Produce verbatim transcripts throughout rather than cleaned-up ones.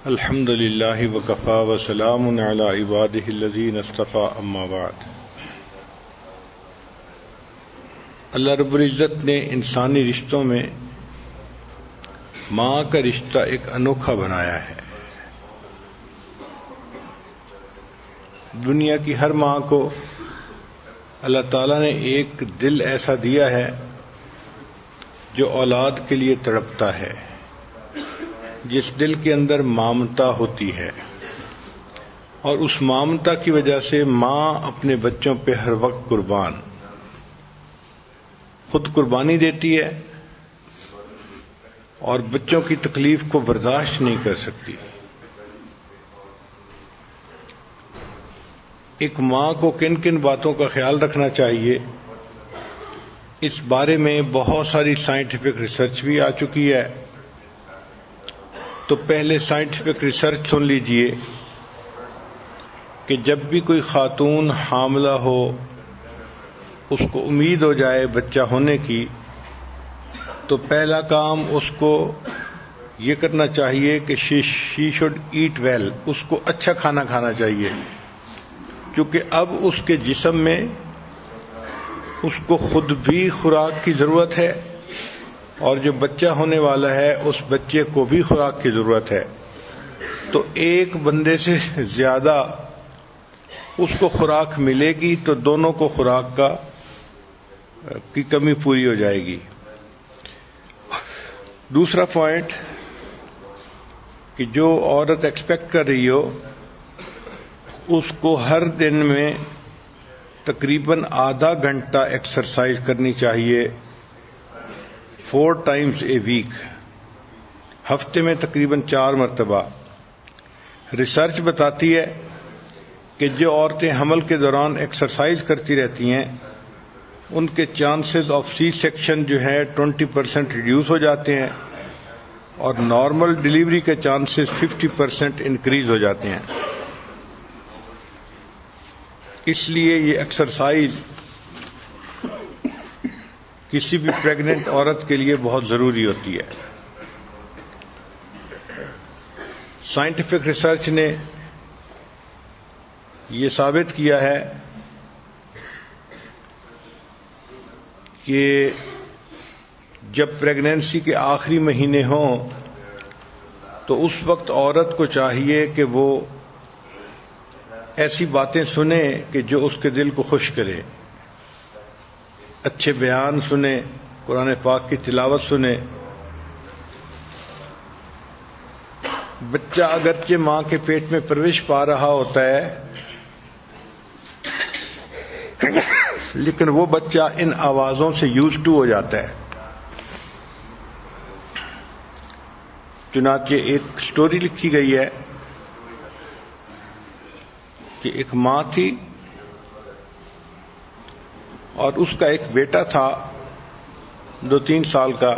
الحمد للہ وکفی وسلام علی عبادہ الذین اصطفی اما بعد۔ اللہ رب العزت نے انسانی رشتوں میں ماں کا رشتہ ایک انوکھا بنایا ہے۔ دنیا کی ہر ماں کو اللہ تعالیٰ نے ایک دل ایسا دیا ہے جو اولاد کے لیے تڑپتا ہے، جس دل کے اندر ممتا ہوتی ہے، اور اس ممتا کی وجہ سے ماں اپنے بچوں پہ ہر وقت قربان خود قربانی دیتی ہے اور بچوں کی تکلیف کو برداشت نہیں کر سکتی۔ ایک ماں کو کن کن باتوں کا خیال رکھنا چاہیے، اس بارے میں بہت ساری سائنٹیفک ریسرچ بھی آ چکی ہے۔ تو پہلے سائنٹیفک ریسرچ سن لیجئے کہ جب بھی کوئی خاتون حاملہ ہو، اس کو امید ہو جائے بچہ ہونے کی، تو پہلا کام اس کو یہ کرنا چاہیے کہ شی شوڈ ایٹ ویل، اس کو اچھا کھانا کھانا چاہیے، کیونکہ اب اس کے جسم میں اس کو خود بھی خوراک کی ضرورت ہے، اور جو بچہ ہونے والا ہے اس بچے کو بھی خوراک کی ضرورت ہے۔ تو ایک بندے سے زیادہ اس کو خوراک ملے گی تو دونوں کو خوراک کا کی کمی پوری ہو جائے گی۔ دوسرا پوائنٹ کہ جو عورت ایکسپیکٹ کر رہی ہو، اس کو ہر دن میں تقریباً آدھا گھنٹہ ایکسرسائز کرنی چاہیے، فور ٹائمز اے ویک، ہفتے میں تقریباً چار مرتبہ۔ ریسرچ بتاتی ہے کہ جو عورتیں حمل کے دوران ایکسرسائز کرتی رہتی ہیں، ان کے چانسز آف سی سیکشن جو ہے ٹوینٹی پرسینٹ ریڈیوس ہو جاتے ہیں، اور نارمل ڈلیوری کے چانسز ففٹی پرسینٹ انکریز ہو جاتے ہیں۔ اس لیے یہ ایکسرسائز کسی بھی پریگننٹ عورت کے لیے بہت ضروری ہوتی ہے۔ سائنٹیفک ریسرچ نے یہ ثابت کیا ہے کہ جب پریگنینسی کے آخری مہینے ہوں تو اس وقت عورت کو چاہیے کہ وہ ایسی باتیں سنے کہ جو اس کے دل کو خوش کرے، اچھے بیان سنے، قرآن پاک کی تلاوت سنے۔ بچہ اگرچہ ماں کے پیٹ میں پرورش پا رہا ہوتا ہے، لیکن وہ بچہ ان آوازوں سے یوز ٹو ہو جاتا ہے۔ چنانچہ ایک سٹوری لکھی گئی ہے کہ ایک ماں تھی اور اس کا ایک بیٹا تھا دو تین سال کا۔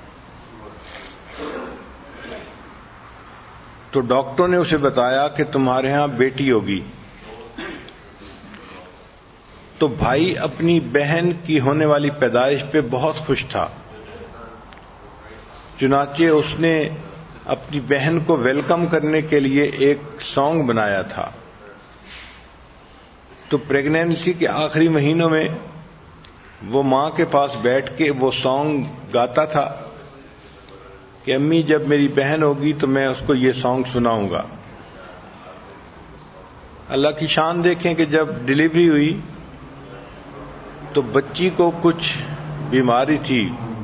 تو ڈاکٹر نے اسے بتایا کہ تمہارے ہاں بیٹی ہوگی۔ تو بھائی اپنی بہن کی ہونے والی پیدائش پہ بہت خوش تھا، چنانچہ اس نے اپنی بہن کو ویلکم کرنے کے لیے ایک سانگ بنایا تھا۔ تو پریگنینسی کے آخری مہینوں میں وہ ماں کے پاس بیٹھ کے وہ سانگ گاتا تھا کہ امی جب میری بہن ہوگی تو میں اس کو یہ سانگ سناؤں گا۔ اللہ کی شان دیکھیں کہ جب ڈلیوری ہوئی تو بچی کو کچھ بیماری تھی،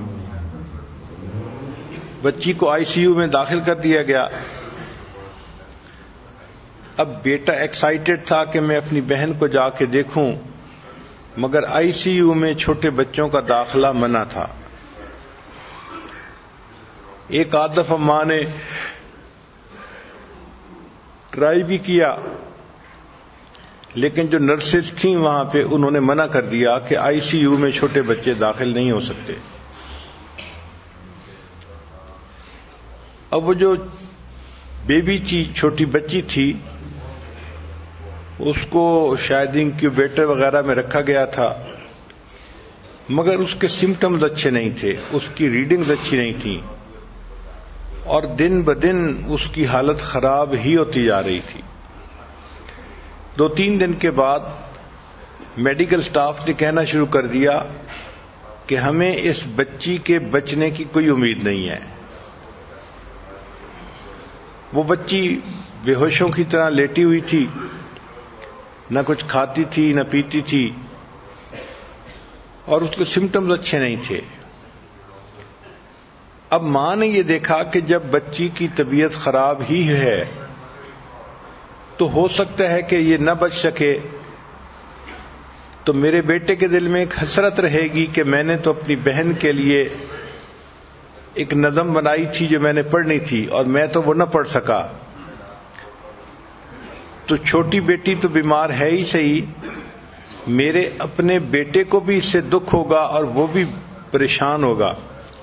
بچی کو آئی سی یو میں داخل کر دیا گیا۔ اب بیٹا ایکسائٹڈ تھا کہ میں اپنی بہن کو جا کے دیکھوں، مگر آئی سی یو میں چھوٹے بچوں کا داخلہ منع تھا۔ ایک آدھ دفعہ ماں نے ٹرائی بھی کیا، لیکن جو نرسز تھیں وہاں پہ انہوں نے منع کر دیا کہ آئی سی یو میں چھوٹے بچے داخل نہیں ہو سکتے۔ اب وہ جو بیبی تھی، چھوٹی بچی تھی، اس کو شاید انکیوبیٹر وغیرہ میں رکھا گیا تھا، مگر اس کے سمٹمز اچھے نہیں تھے، اس کی ریڈنگز اچھی نہیں تھیں۔ اور دن بدن اس کی حالت خراب ہی ہوتی جا رہی تھی. دو تین دن کے بعد میڈیکل سٹاف نے کہنا شروع کر دیا کہ ہمیں اس بچی کے بچنے کی کوئی امید نہیں ہے. وہ بچی بے ہوشوں کی طرح لیٹی ہوئی تھی، نہ کچھ کھاتی تھی نہ پیتی تھی، اور اس کے سمٹمز اچھے نہیں تھے. اب ماں نے یہ دیکھا کہ جب بچی کی طبیعت خراب ہی ہے تو ہو سکتا ہے کہ یہ نہ بچ سکے، تو میرے بیٹے کے دل میں ایک حسرت رہے گی کہ میں نے تو اپنی بہن کے لیے ایک نظم بنائی تھی جو میں نے پڑھنی تھی اور میں تو وہ نہ پڑھ سکا. تو چھوٹی بیٹی تو بیمار ہے ہی صحیح، میرے اپنے بیٹے کو بھی اس سے دکھ ہوگا اور وہ بھی پریشان ہوگا.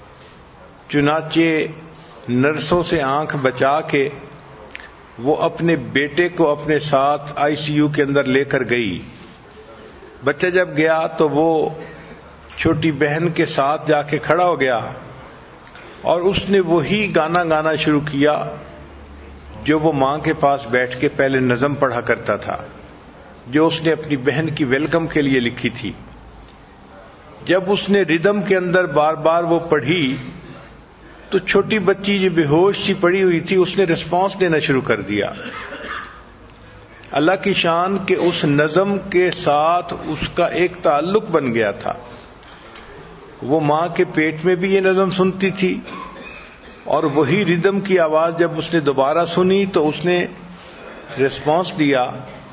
چنانچہ نرسوں سے آنکھ بچا کے وہ اپنے بیٹے کو اپنے ساتھ آئی سی یو کے اندر لے کر گئی. بچہ جب گیا تو وہ چھوٹی بہن کے ساتھ جا کے کھڑا ہو گیا اور اس نے وہی گانا گانا شروع کیا جو وہ ماں کے پاس بیٹھ کے پہلے نظم پڑھا کرتا تھا، جو اس نے اپنی بہن کی ویلکم کے لیے لکھی تھی. جب اس نے ردم کے اندر بار بار وہ پڑھی تو چھوٹی بچی جو بے ہوش سی پڑی ہوئی تھی اس نے رسپانس دینا شروع کر دیا. اللہ کی شان کہ اس نظم کے ساتھ اس کا ایک تعلق بن گیا تھا. وہ ماں کے پیٹ میں بھی یہ نظم سنتی تھی اور وہی ردم کی آواز جب اس نے دوبارہ سنی تو اس نے رسپانس دیا.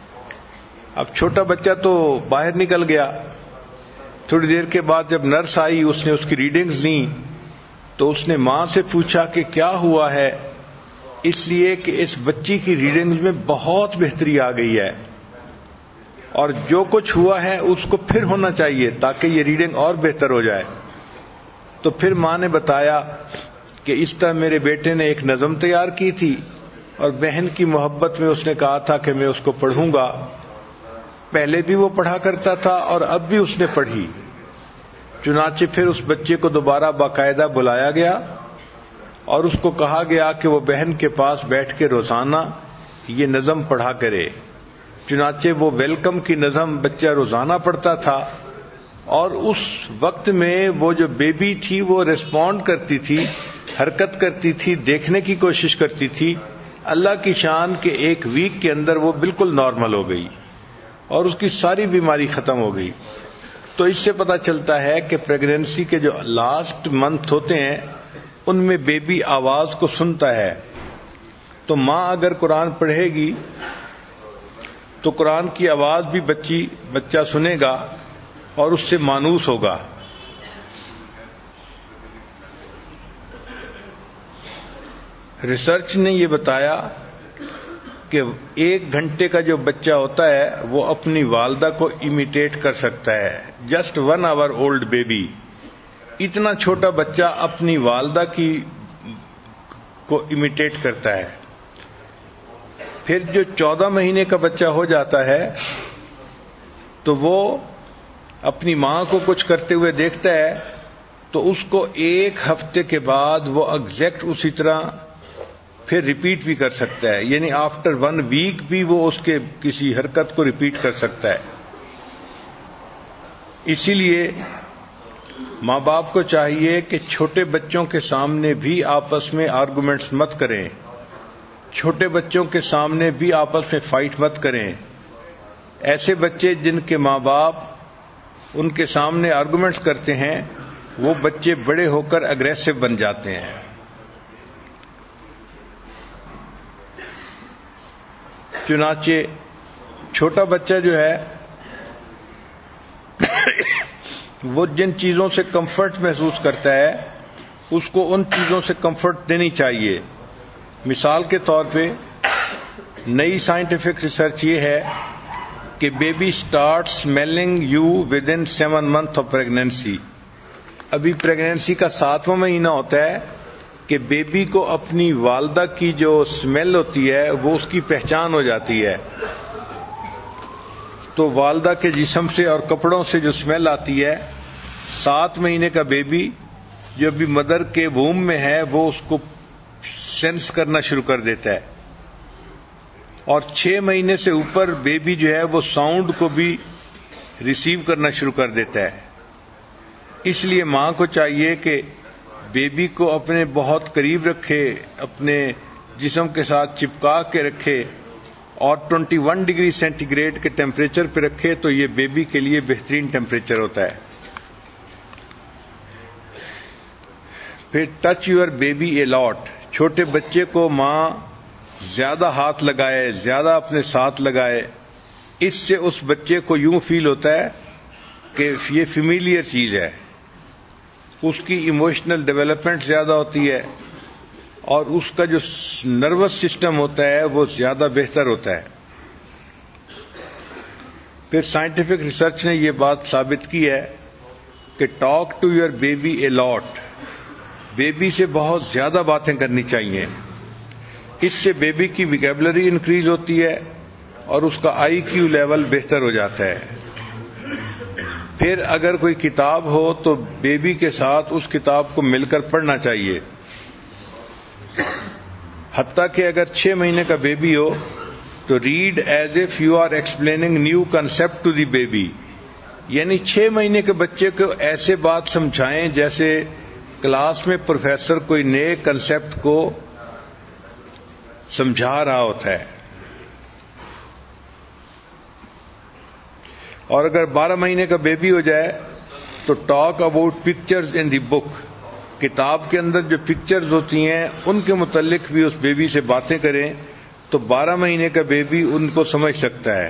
اب چھوٹا بچہ تو باہر نکل گیا. تھوڑی دیر کے بعد جب نرس آئی اس نے اس کی ریڈنگز لیں تو اس نے ماں سے پوچھا کہ کیا ہوا ہے. اس لیے کہ اس بچی کی ریڈنگز میں بہت بہتری آ گئی ہے اور جو کچھ ہوا ہے اس کو پھر ہونا چاہیے تاکہ یہ ریڈنگ اور بہتر ہو جائے. تو پھر ماں نے بتایا کہ اس طرح میرے بیٹے نے ایک نظم تیار کی تھی اور بہن کی محبت میں اس نے کہا تھا کہ میں اس کو پڑھوں گا. پہلے بھی وہ پڑھا کرتا تھا اور اب بھی اس نے پڑھی. چنانچہ پھر اس بچے کو دوبارہ باقاعدہ بلایا گیا اور اس کو کہا گیا کہ وہ بہن کے پاس بیٹھ کے روزانہ یہ نظم پڑھا کرے. چنانچہ وہ ویلکم کی نظم بچہ روزانہ پڑھتا تھا اور اس وقت میں وہ جو بیبی تھی وہ ریسپونڈ کرتی تھی، حرکت کرتی تھی، دیکھنے کی کوشش کرتی تھی. اللہ کی شان کہ ایک ویک کے اندر وہ بالکل نارمل ہو گئی اور اس کی ساری بیماری ختم ہو گئی. تو اس سے پتہ چلتا ہے کہ پریگنینسی کے جو لاسٹ منتھ ہوتے ہیں ان میں بیبی آواز کو سنتا ہے. تو ماں اگر قرآن پڑھے گی تو قرآن کی آواز بھی بچی بچہ سنے گا اور اس سے مانوس ہوگا. ریسرچ نے یہ بتایا کہ ایک گھنٹے کا جو بچہ ہوتا ہے وہ اپنی والدہ کو امیٹیٹ کر سکتا ہے. Just one hour old baby, اتنا چھوٹا بچہ اپنی والدہ کی کو امیٹیٹ کرتا ہے. پھر جو چودہ مہینے کا بچہ ہو جاتا ہے تو وہ اپنی ماں کو کچھ کرتے ہوئے دیکھتا ہے تو اس کو ایک ہفتے کے بعد وہ ایگزیکٹ اسی طرح پھر ریپیٹ بھی کر سکتا ہے. یعنی آفٹر ون ویک بھی وہ اس کے کسی حرکت کو ریپیٹ کر سکتا ہے. اسی لیے ماں باپ کو چاہیے کہ چھوٹے بچوں کے سامنے بھی آپس میں آرگومنٹس مت کریں، چھوٹے بچوں کے سامنے بھی آپس میں فائٹ مت کریں. ایسے بچے جن کے ماں باپ ان کے سامنے آرگومنٹس کرتے ہیں وہ بچے بڑے ہو کر اگریسو بن جاتے ہیں. چنانچہ چھوٹا بچہ جو ہے وہ جن چیزوں سے کمفرٹ محسوس کرتا ہے اس کو ان چیزوں سے کمفرٹ دینی چاہیے. مثال کے طور پہ نئی سائنٹیفک ریسرچ یہ ہے کہ baby start smiling you within seven month of pregnancy. ابھی پریگنینسی کا ساتواں مہینہ ہوتا ہے کہ بیبی کو اپنی والدہ کی جو اسمیل ہوتی ہے وہ اس کی پہچان ہو جاتی ہے. تو والدہ کے جسم سے اور کپڑوں سے جو اسمیل آتی ہے، سات مہینے کا بیبی جو بھی مدر کے ووم میں ہے وہ اس کو سینس کرنا شروع کر دیتا ہے، اور چھ مہینے سے اوپر بیبی جو ہے وہ ساؤنڈ کو بھی ریسیو کرنا شروع کر دیتا ہے. اس لیے ماں کو چاہیے کہ بیبی کو اپنے بہت قریب رکھے، اپنے جسم کے ساتھ چپکا کے رکھے اور اکیس ڈگری سینٹی گریڈ کے ٹیمپریچر پہ رکھے، تو یہ بیبی کے لیے بہترین ٹیمپریچر ہوتا ہے. پھر touch your baby a lot. چھوٹے بچے کو ماں زیادہ ہاتھ لگائے، زیادہ اپنے ساتھ لگائے. اس سے اس بچے کو یوں فیل ہوتا ہے کہ یہ فیملیئر چیز ہے، اس کی ایموشنل ڈیولپمنٹ زیادہ ہوتی ہے اور اس کا جو نروس سسٹم ہوتا ہے وہ زیادہ بہتر ہوتا ہے. پھر سائنٹیفک ریسرچ نے یہ بات ثابت کی ہے کہ talk to your baby a lot. Baby سے بہت زیادہ باتیں کرنی چاہیے. اس سے بیبی کی ویکیبلری انکریز ہوتی ہے اور اس کا آئی کیو لیول بہتر ہو جاتا ہے. پھر اگر کوئی کتاب ہو تو بیبی کے ساتھ اس کتاب کو مل کر پڑھنا چاہیے. حتیٰ کہ اگر چھ مہینے کا بیبی ہو تو read as if you are explaining new concept to the baby. یعنی چھ مہینے کے بچے کو ایسے بات سمجھائیں جیسے کلاس میں پروفیسر کوئی نئے کنسپٹ کو سمجھا رہا ہوتا ہے. اور اگر بارہ مہینے کا بیبی ہو جائے تو talk about pictures in the book. کتاب کے اندر جو پکچرز ہوتی ہیں ان کے متعلق بھی اس بیبی سے باتیں کریں تو بارہ مہینے کا بیبی ان کو سمجھ سکتا ہے.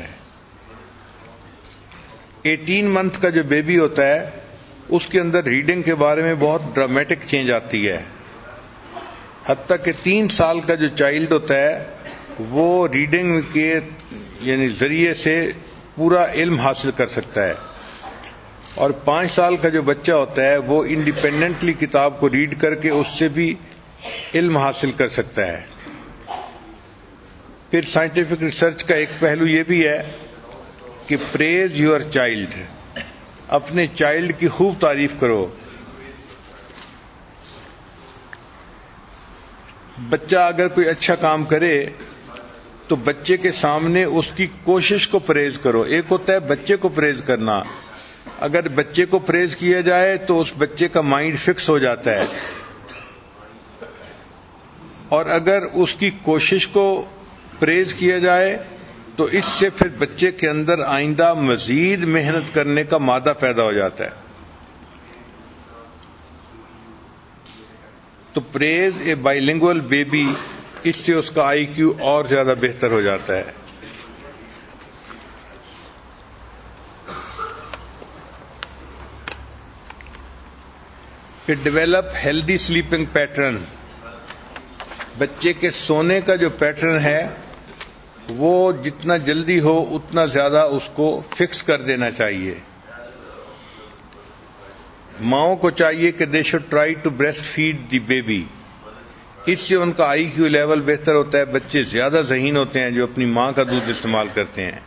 ایٹین منتھ کا جو بیبی ہوتا ہے اس کے اندر ریڈنگ کے بارے میں بہت ڈرامیٹک چینج آتی ہے. حتیٰ کہ تین سال کا جو چائلڈ ہوتا ہے وہ ریڈنگ کے یعنی ذریعے سے پورا علم حاصل کر سکتا ہے، اور پانچ سال کا جو بچہ ہوتا ہے وہ انڈیپینڈنٹلی کتاب کو ریڈ کر کے اس سے بھی علم حاصل کر سکتا ہے. پھر سائنٹیفک ریسرچ کا ایک پہلو یہ بھی ہے کہ پریز یور چائلڈ. اپنے چائلڈ کی خوب تعریف کرو. بچہ اگر کوئی اچھا کام کرے تو بچے کے سامنے اس کی کوشش کو پریز کرو. ایک ہوتا ہے بچے کو پریز کرنا. اگر بچے کو پریز کیا جائے تو اس بچے کا مائنڈ فکس ہو جاتا ہے، اور اگر اس کی کوشش کو پریز کیا جائے تو اس سے پھر بچے کے اندر آئندہ مزید محنت کرنے کا مادہ پیدا ہو جاتا ہے. تو praise a bilingual baby, اس سے اس کا آئی کیو اور زیادہ بہتر ہو جاتا ہے. پھر ڈیولپ ہیلدی سلیپنگ پیٹرن. بچے کے سونے کا جو پیٹرن ہے وہ جتنا جلدی ہو اتنا زیادہ اس کو فکس کر دینا چاہیے. ماؤں کو چاہیے کہ they should try to breast feed the baby. اس سے ان کا آئی کیو لیول بہتر ہوتا ہے. بچے زیادہ ذہین ہوتے ہیں جو اپنی ماں کا دودھ استعمال کرتے ہیں.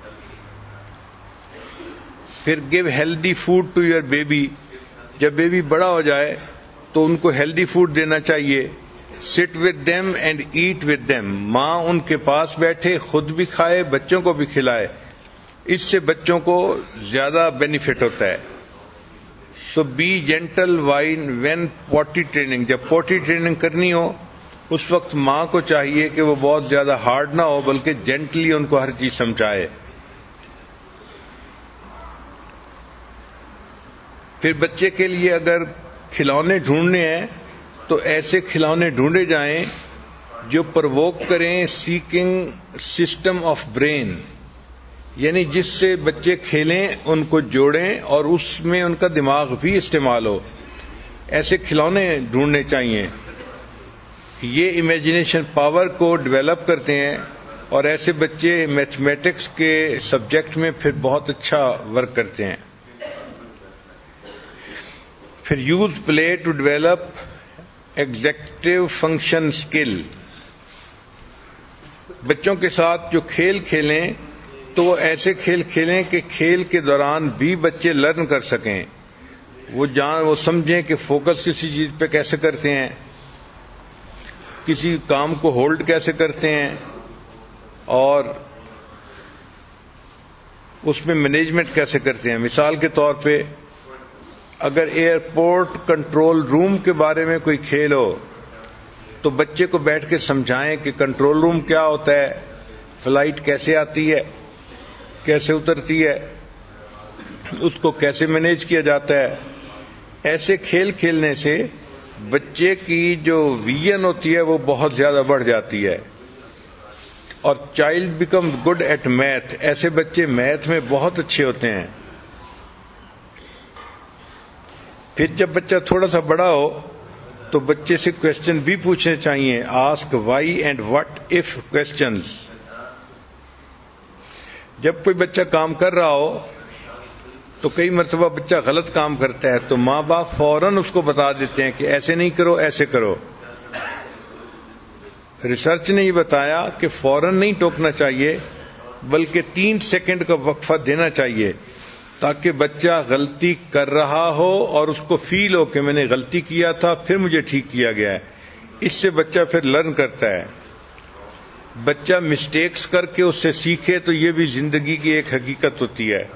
پھر give healthy food to your baby. جب بیبی بڑا ہو جائے تو ان کو ہیلدی فوڈ دینا چاہیے. Sit with them and eat with them. ماں ان کے پاس بیٹھے، خود بھی کھائے، بچوں کو بھی کھلائے. اس سے بچوں کو زیادہ بینیفٹ ہوتا ہے. تو be gentle when when potty training. جب پوٹی ٹریننگ کرنی ہو اس وقت ماں کو چاہیے کہ وہ بہت زیادہ ہارڈ نہ ہو بلکہ جینٹلی ان کو ہر چیز سمجھائے. پھر بچے کے لیے اگر کھلونے ڈھونڈنے ہیں تو ایسے کھلونے ڈھونڈے جائیں جو پرووک کریں سیکنگ سسٹم آف برین، یعنی جس سے بچے کھیلیں، ان کو جوڑیں اور اس میں ان کا دماغ بھی استعمال ہو. ایسے کھلونے ڈھونڈنے چاہیے. یہ امیجنیشن پاور کو ڈیولپ کرتے ہیں اور ایسے بچے میتھمیٹکس کے سبجیکٹ میں پھر بہت اچھا ورک کرتے ہیں. پھر use play to develop executive function skill. بچوں کے ساتھ جو کھیل کھیلیں تو وہ ایسے کھیل کھیلیں کہ کھیل کے دوران بھی بچے لرن کر سکیں. وہ جان وہ سمجھیں کہ فوکس کسی چیز پہ کیسے کرتے ہیں. کسی کام کو ہولڈ کیسے کرتے ہیں اور اس میں مینجمنٹ کیسے کرتے ہیں. مثال کے طور پہ اگر ایئرپورٹ کنٹرول روم کے بارے میں کوئی کھیل ہو تو بچے کو بیٹھ کے سمجھائیں کہ کنٹرول روم کیا ہوتا ہے, فلائٹ کیسے آتی ہے, کیسے اترتی ہے, اس کو کیسے مینیج کیا جاتا ہے. ایسے کھیل کھیلنے سے بچے کی جو ویژن ہوتی ہے وہ بہت زیادہ بڑھ جاتی ہے. اور child become good at math, ایسے بچے میتھ میں بہت اچھے ہوتے ہیں. پھر جب بچہ تھوڑا سا بڑا ہو تو بچے سے کوشچن بھی پوچھنے چاہیے, ask why and what if questions. جب کوئی بچہ کام کر رہا ہو تو کئی مرتبہ بچہ غلط کام کرتا ہے تو ماں باپ فوراً اس کو بتا دیتے ہیں کہ ایسے نہیں کرو, ایسے کرو. ریسرچ نے یہ بتایا کہ فوراً نہیں ٹوکنا چاہیے بلکہ تین سیکنڈ کا وقفہ دینا چاہیے تاکہ بچہ غلطی کر رہا ہو اور اس کو فیل ہو کہ میں نے غلطی کیا تھا پھر مجھے ٹھیک کیا گیا ہے. اس سے بچہ پھر لرن کرتا ہے. بچہ مسٹیکس کر کے اس سے سیکھے تو یہ بھی زندگی کی ایک حقیقت ہوتی ہے.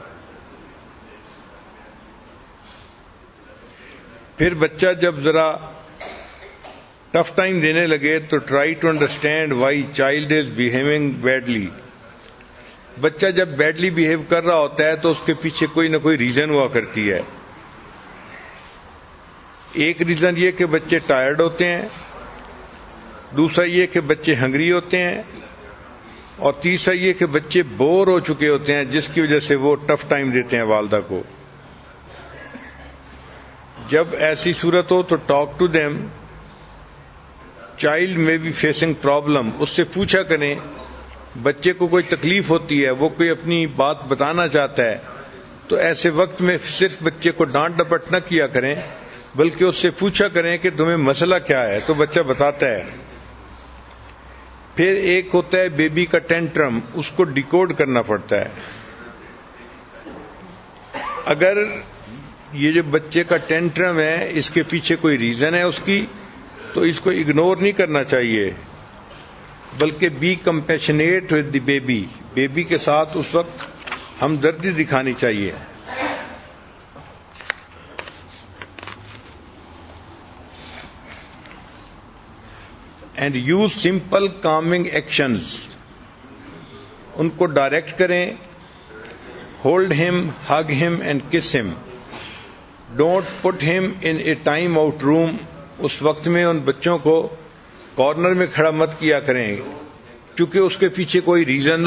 پھر بچہ جب ذرا ٹف ٹائم دینے لگے تو try to understand why child is behaving badly. بچہ جب بیڈلی بیہیو کر رہا ہوتا ہے تو اس کے پیچھے کوئی نہ کوئی ریزن ہوا کرتی ہے. ایک ریزن یہ کہ بچے ٹائرڈ ہوتے ہیں, دوسرا یہ کہ بچے ہنگری ہوتے ہیں, اور تیسرا یہ کہ بچے بور ہو چکے ہوتے ہیں جس کی وجہ سے وہ ٹف ٹائم دیتے ہیں والدہ کو. جب ایسی صورت ہو تو talk to them. Child may be facing problem, اس سے پوچھا کریں. بچے کو کوئی تکلیف ہوتی ہے, وہ کوئی اپنی بات بتانا چاہتا ہے تو ایسے وقت میں صرف بچے کو ڈانٹ ڈپٹ نہ کیا کریں بلکہ اس سے پوچھا کریں کہ تمہیں مسئلہ کیا ہے, تو بچہ بتاتا ہے. پھر ایک ہوتا ہے بیبی کا ٹینٹرم, اس کو ڈیکوڈ کرنا پڑتا ہے. اگر یہ جو بچے کا ٹینٹرم ہے اس کے پیچھے کوئی ریزن ہے اس کی تو اس کو اگنور نہیں کرنا چاہیے بلکہ be compassionate with the baby. Baby کے ساتھ اس وقت ہمدردی دکھانی چاہیے. And use simple calming actions, ان کو ڈائریکٹ کریں. ہولڈ ہم, ہگ ہم اینڈ کس ہم. ڈونٹ پٹ ہم ان اے ٹائم آؤٹ روم, اس وقت میں ان بچوں کو کارنر میں کھڑا مت کیا کریں کیونکہ اس کے پیچھے کوئی ریزن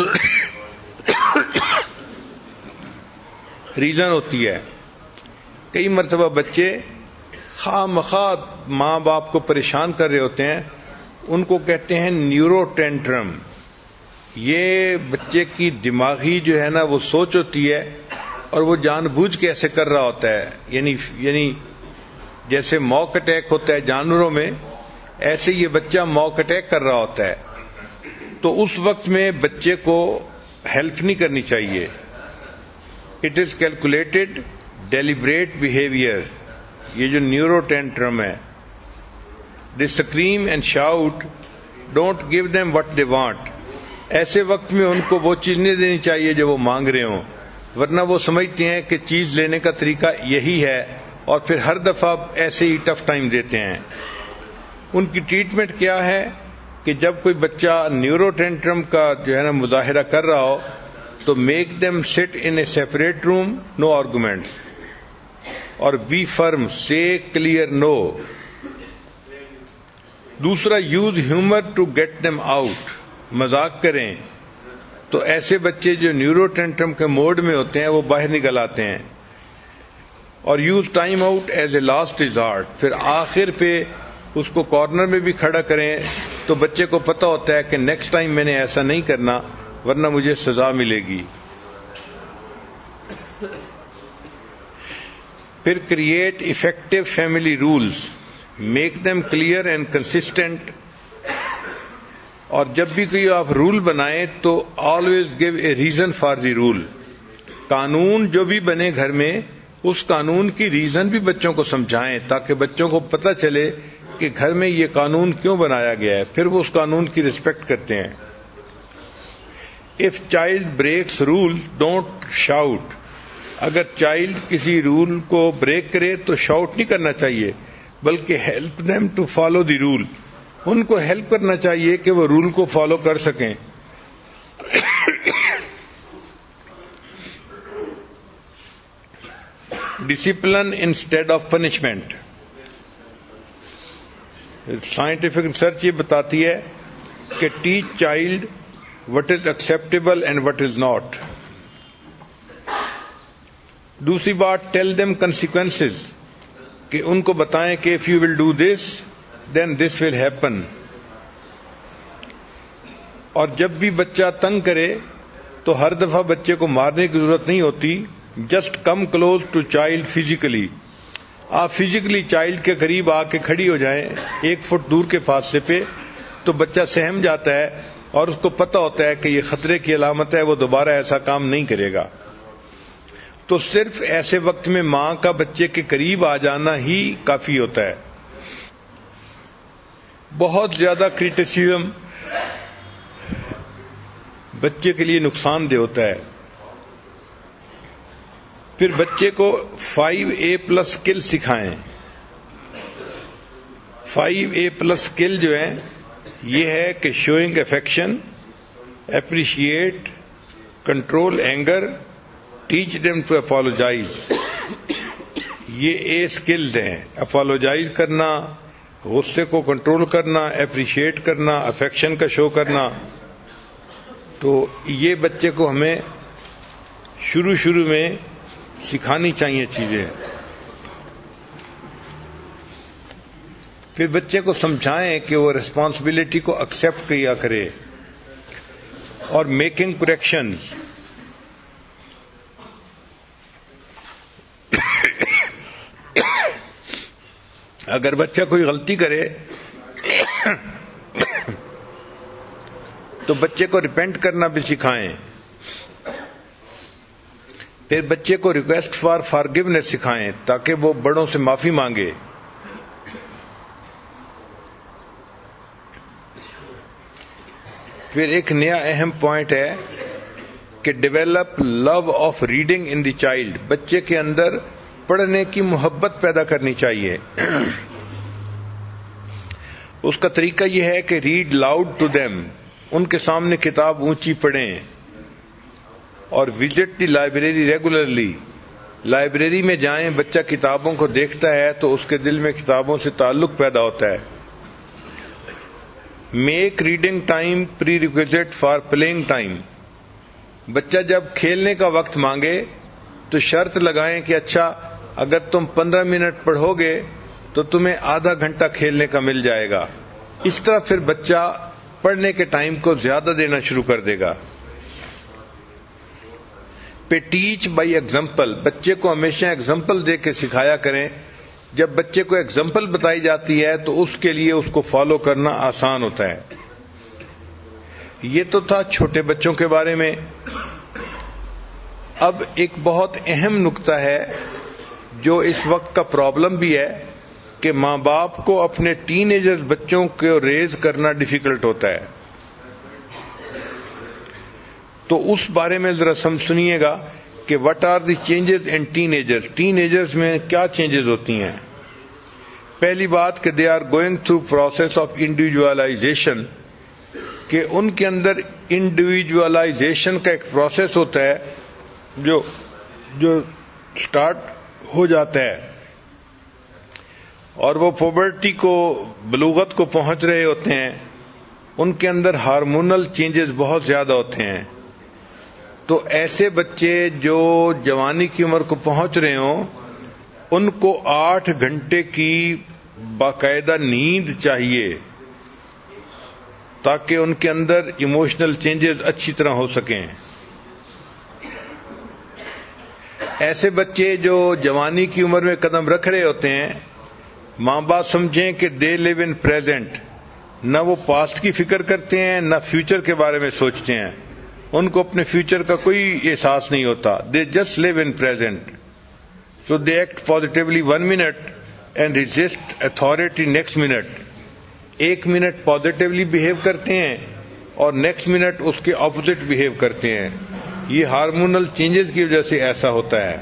ریزن ہوتی ہے. کئی مرتبہ بچے خواہ مخواہ ماں باپ کو پریشان کر رہے ہوتے ہیں, ان کو کہتے ہیں نیورو ٹینٹرم. یہ بچے کی دماغی جو ہے نا وہ سوچ ہوتی ہے اور وہ جان بوجھ کے ایسے کر رہا ہوتا ہے. یعنی یعنی جیسے موک اٹیک ہوتا ہے جانوروں میں, ایسے یہ بچہ موک اٹیک کر رہا ہوتا ہے. تو اس وقت میں بچے کو ہیلپ نہیں کرنی چاہیے. It is calculated deliberate behaviour, یہ جو نیورو ٹینٹرم ہے. They scream and shout, don't give them what they want. ایسے وقت میں ان کو وہ چیز نہیں دینی چاہیے جو وہ مانگ رہے ہوں, ورنہ وہ سمجھتے ہیں کہ چیز لینے کا طریقہ یہی ہے اور پھر ہر دفعہ ایسے ہی ٹف ٹائم دیتے ہیں. ان کی ٹریٹمنٹ کیا ہے کہ جب کوئی بچہ نیورو ٹینٹرم کا جو ہے نا مظاہرہ کر رہا ہو تو make them sit in a separate room, no arguments, اور be firm, say clear no. دوسرا, use humour to get them out, مذاق کریں تو ایسے بچے جو نیورو ٹینٹرم کے موڈ میں ہوتے ہیں وہ باہر نکل آتے ہیں. اور use time out as a last resort. پھر آخر پہ اس کو کارنر میں بھی کھڑا کریں تو بچے کو پتہ ہوتا ہے کہ نیکسٹ ٹائم میں نے ایسا نہیں کرنا ورنہ مجھے سزا ملے گی. پھر create effective family rules, make them clear and consistent. اور جب بھی کوئی آپ رول بنائیں تو always give a reason for the rule. قانون جو بھی بنے گھر میں اس قانون کی ریزن بھی بچوں کو سمجھائیں تاکہ بچوں کو پتہ چلے کہ گھر میں یہ قانون کیوں بنایا گیا ہے، پھر وہ اس قانون کی رسپیکٹ کرتے ہیں. If child breaks rule don't shout. اگر چائلڈ کسی رول کو بریک کرے تو شاؤٹ نہیں کرنا چاہیے، بلکہ help them to follow the rule. ان کو ہیلپ کرنا چاہیے کہ وہ رول کو فالو کر سکیں. Discipline instead of punishment. Scientific research یہ بتاتی ہے کہ teach child what is acceptable and what is not. دوسری بات ٹیل دیم کنسیکوینسز، کہ ان کو بتائیں کہ if you will do this then this will happen. اور جب بھی بچہ تنگ کرے تو ہر دفعہ بچے کو مارنے کی ضرورت نہیں ہوتی. Just come close to child physically. آپ فزیکلی چائلڈ کے قریب آ کے کھڑی ہو جائیں ایک فٹ دور کے فاصلے پہ، تو بچہ سہم جاتا ہے اور اس کو پتہ ہوتا ہے کہ یہ خطرے کی علامت ہے، وہ دوبارہ ایسا کام نہیں کرے گا. تو صرف ایسے وقت میں ماں کا بچے کے قریب آ جانا ہی کافی ہوتا ہے. بہت زیادہ کرٹیسزم بچے کے لیے نقصان دہ ہوتا ہے. پھر بچے کو فائیو اے پلس اسکل سکھائیں. فائیو اے پلس اسکل جو ہے یہ ہے کہ showing affection, appreciate, control anger, teach them to apologise. یہ اے اسکلز ہیں: اپالوجائز کرنا، غصے کو کنٹرول کرنا، اپریشیٹ کرنا، افیکشن کا شو کرنا. تو یہ بچے کو ہمیں شروع شروع میں سکھانی چاہیے چیزیں. پھر بچے کو سمجھائیں کہ وہ ریسپانسبلٹی کو ایکسیپٹ کیا کرے. اور میکنگ کریکشنز. اگر بچہ کوئی غلطی کرے تو بچے کو ریپینٹ کرنا بھی سکھائیں. پھر بچے کو ریکویسٹ فار فارگیونیس سکھائیں تاکہ وہ بڑوں سے معافی مانگے. پھر ایک نیا اہم پوائنٹ ہے کہ develop love of reading in the child. بچے کے اندر پڑھنے کی محبت پیدا کرنی چاہیے. اس کا طریقہ یہ ہے کہ ریڈ لاؤڈ ٹو دیم. ان کے سامنے کتاب اونچی پڑھیں. اور visit the library regularly. Library میں جائیں، بچہ کتابوں کو دیکھتا ہے تو اس کے دل میں کتابوں سے تعلق پیدا ہوتا ہے. Make reading time prerequisite for playing time. بچہ جب کھیلنے کا وقت مانگے تو شرط لگائیں کہ اچھا اگر تم پندرہ منٹ پڑھو گے تو تمہیں آدھا گھنٹہ کھیلنے کا مل جائے گا. اس طرح پھر بچہ پڑھنے کے ٹائم کو زیادہ دینا شروع کر دے گا. پہ ٹیچ بائی ایگزامپل. بچے کو ہمیشہ ایگزامپل دے کے سکھایا کریں. جب بچے کو ایگزامپل بتائی جاتی ہے تو اس کے لیے اس کو فالو کرنا آسان ہوتا ہے. یہ تو تھا چھوٹے بچوں کے بارے میں. اب ایک بہت اہم نقطہ ہے جو اس وقت کا پرابلم بھی ہے کہ ماں باپ کو اپنے ٹین ایجر بچوں کو ریز کرنا ڈیفیکلٹ ہوتا ہے. تو اس بارے میں ذرا سم سنیے گا کہ what are the changes in teenagers. Teenagers میں کیا چینجز ہوتی ہیں. پہلی بات کہ they are going through process of individualization, کہ ان کے اندر انڈیویجولائزیشن کا ایک پروسیس ہوتا ہے جو جو سٹارٹ ہو جاتا ہے اور وہ پوبرٹی کو، بلوغت کو پہنچ رہے ہوتے ہیں. ان کے اندر ہارمونل چینجز بہت زیادہ ہوتے ہیں. تو ایسے بچے جو جوانی کی عمر کو پہنچ رہے ہوں ان کو آٹھ گھنٹے کی باقاعدہ نیند چاہیے تاکہ ان کے اندر ایموشنل چینجز اچھی طرح ہو سکیں. ایسے بچے جو جوانی کی عمر میں قدم رکھ رہے ہوتے ہیں، ماں باپ سمجھیں کہ دے لیو ان پریزنٹ. نہ وہ پاسٹ کی فکر کرتے ہیں نہ فیوچر کے بارے میں سوچتے ہیں. ان کو اپنے فیوچر کا کوئی احساس نہیں ہوتا. They just live in present. So they act positively one minute and resist authority next minute. ایک منٹ پازیٹیولی بہیو کرتے ہیں اور نیکسٹ منٹ اس کے اپوزٹ بہیو کرتے ہیں. یہ ہارمونل چینجز کی وجہ سے ایسا ہوتا ہے.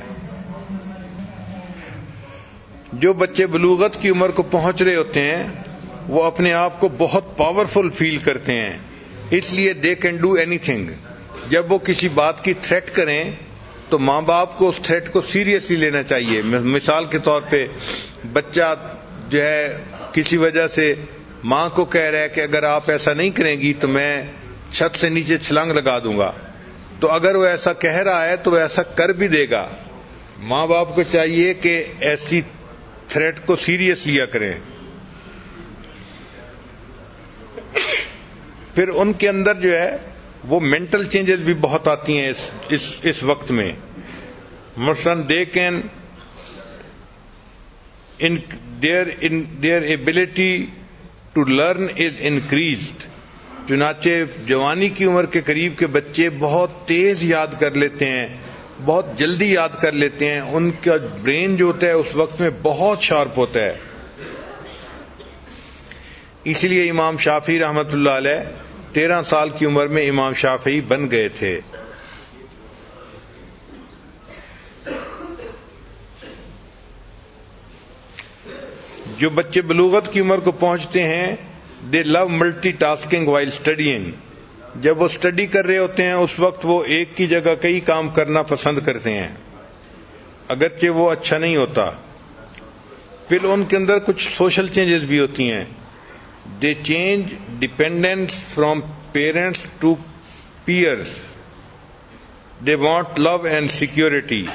جو بچے بلوغت کی عمر کو پہنچ رہے ہوتے ہیں وہ اپنے آپ کو بہت پاورفل فیل کرتے ہیں, اس لیے دے کین ڈو اینی تھنگ. جب وہ کسی بات کی تھریٹ کریں تو ماں باپ کو اس تھریٹ کو سیریسلی لینا چاہیے. مثال کے طور پہ بچہ جو ہے کسی وجہ سے ماں کو کہہ رہا ہے کہ اگر آپ ایسا نہیں کریں گی تو میں چھت سے نیچے چھلانگ لگا دوں گا, تو اگر وہ ایسا کہہ رہا ہے تو وہ ایسا کر بھی دے گا. ماں باپ کو چاہیے کہ ایسی تھریٹ کو سیریس لیا کریں. پھر ان کے اندر جو ہے وہ مینٹل چینجز بھی بہت آتی ہیں اس اس, اس وقت میں. مثلاً they can in their in their ability to learn is increased. چنانچہ جوانی کی عمر کے قریب کے بچے بہت تیز یاد کر لیتے ہیں, بہت جلدی یاد کر لیتے ہیں. ان کا برین جو ہوتا ہے اس وقت میں بہت شارپ ہوتا ہے. اسی لیے امام شافعی رحمۃ اللہ علیہ تیرہ سال کی عمر میں امام شافعی بن گئے تھے. جو بچے بلوغت کی عمر کو پہنچتے ہیں they love multitasking while studying. جب وہ اسٹڈی کر رہے ہوتے ہیں اس وقت وہ ایک کی جگہ کئی کام کرنا پسند کرتے ہیں, اگرچہ وہ اچھا نہیں ہوتا. پھر ان کے اندر کچھ سوشل چینجز بھی ہوتی ہیں. They change dependence from parents to peers. They want love and security.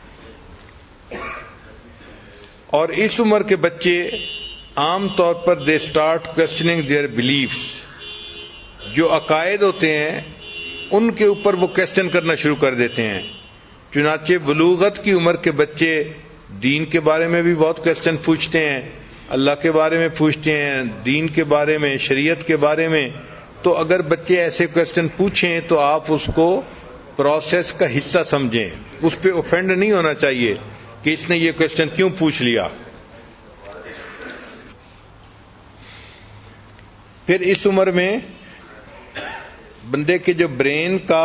اور اس عمر کے بچے عام طور پر they start questioning their beliefs. جو عقائد ہوتے ہیں ان کے اوپر وہ کوسچن کرنا شروع کر دیتے ہیں. چنانچہ بلوغت کی عمر کے بچے دین کے بارے میں بھی بہت کوسچن پوچھتے ہیں, اللہ کے بارے میں پوچھتے ہیں, دین کے بارے میں, شریعت کے بارے میں. تو اگر بچے ایسے کوسچن پوچھیں تو آپ اس کو پروسیس کا حصہ سمجھیں. اس پہ اوفینڈ نہیں ہونا چاہیے کہ اس نے یہ کوسچن کیوں پوچھ لیا. پھر اس عمر میں بندے کے جو برین کا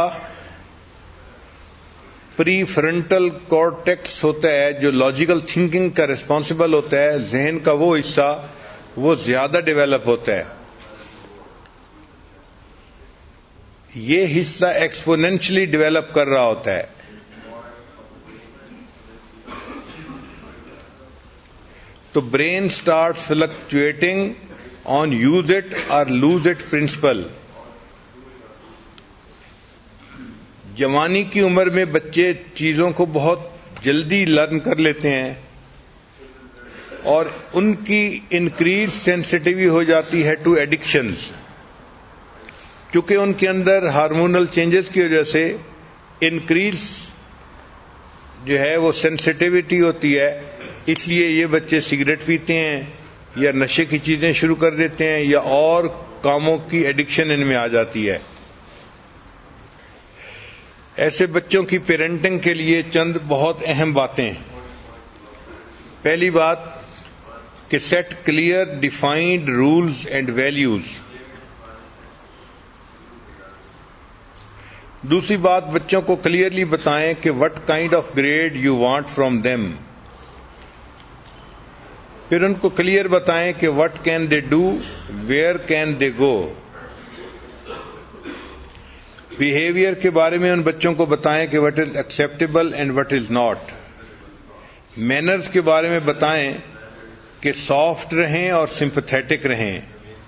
پری فرنٹل کارٹیکس ہوتا ہے, جو لاجیکل تھنکنگ کا ریسپانسبل ہوتا ہے, ذہن کا وہ حصہ وہ زیادہ ڈیولپ ہوتا ہے. یہ حصہ ایکسپونینشلی ڈیولپ کر رہا ہوتا ہے. تو brain start fluctuating on use it or lose it principle. جوانی کی عمر میں بچے چیزوں کو بہت جلدی لرن کر لیتے ہیں اور ان کی انکریز سینسٹیوٹی ہو جاتی ہے ٹو ایڈکشنز. کیونکہ ان کے اندر ہارمونل چینجز کی وجہ سے انکریز جو ہے وہ سینسٹیوٹی ہوتی ہے, اس لیے یہ بچے سگریٹ پیتے ہیں یا نشے کی چیزیں شروع کر دیتے ہیں یا اور کاموں کی ایڈکشن ان میں آ جاتی ہے. ایسے بچوں کی پیرنٹنگ کے لیے چند بہت اہم باتیں. پہلی بات کہ set clear defined rules and values. دوسری بات بچوں کو کلیئرلی بتائیں کہ what kind of grade you want from them. پھر ان کو کلیئر بتائیں کہ what can they do, where can they go. Behaviour کے بارے میں ان بچوں کو بتائیں کہ what is acceptable and what is not. Manners کے بارے میں بتائیں کہ سافٹ رہیں اور سمپتھیٹک رہیں.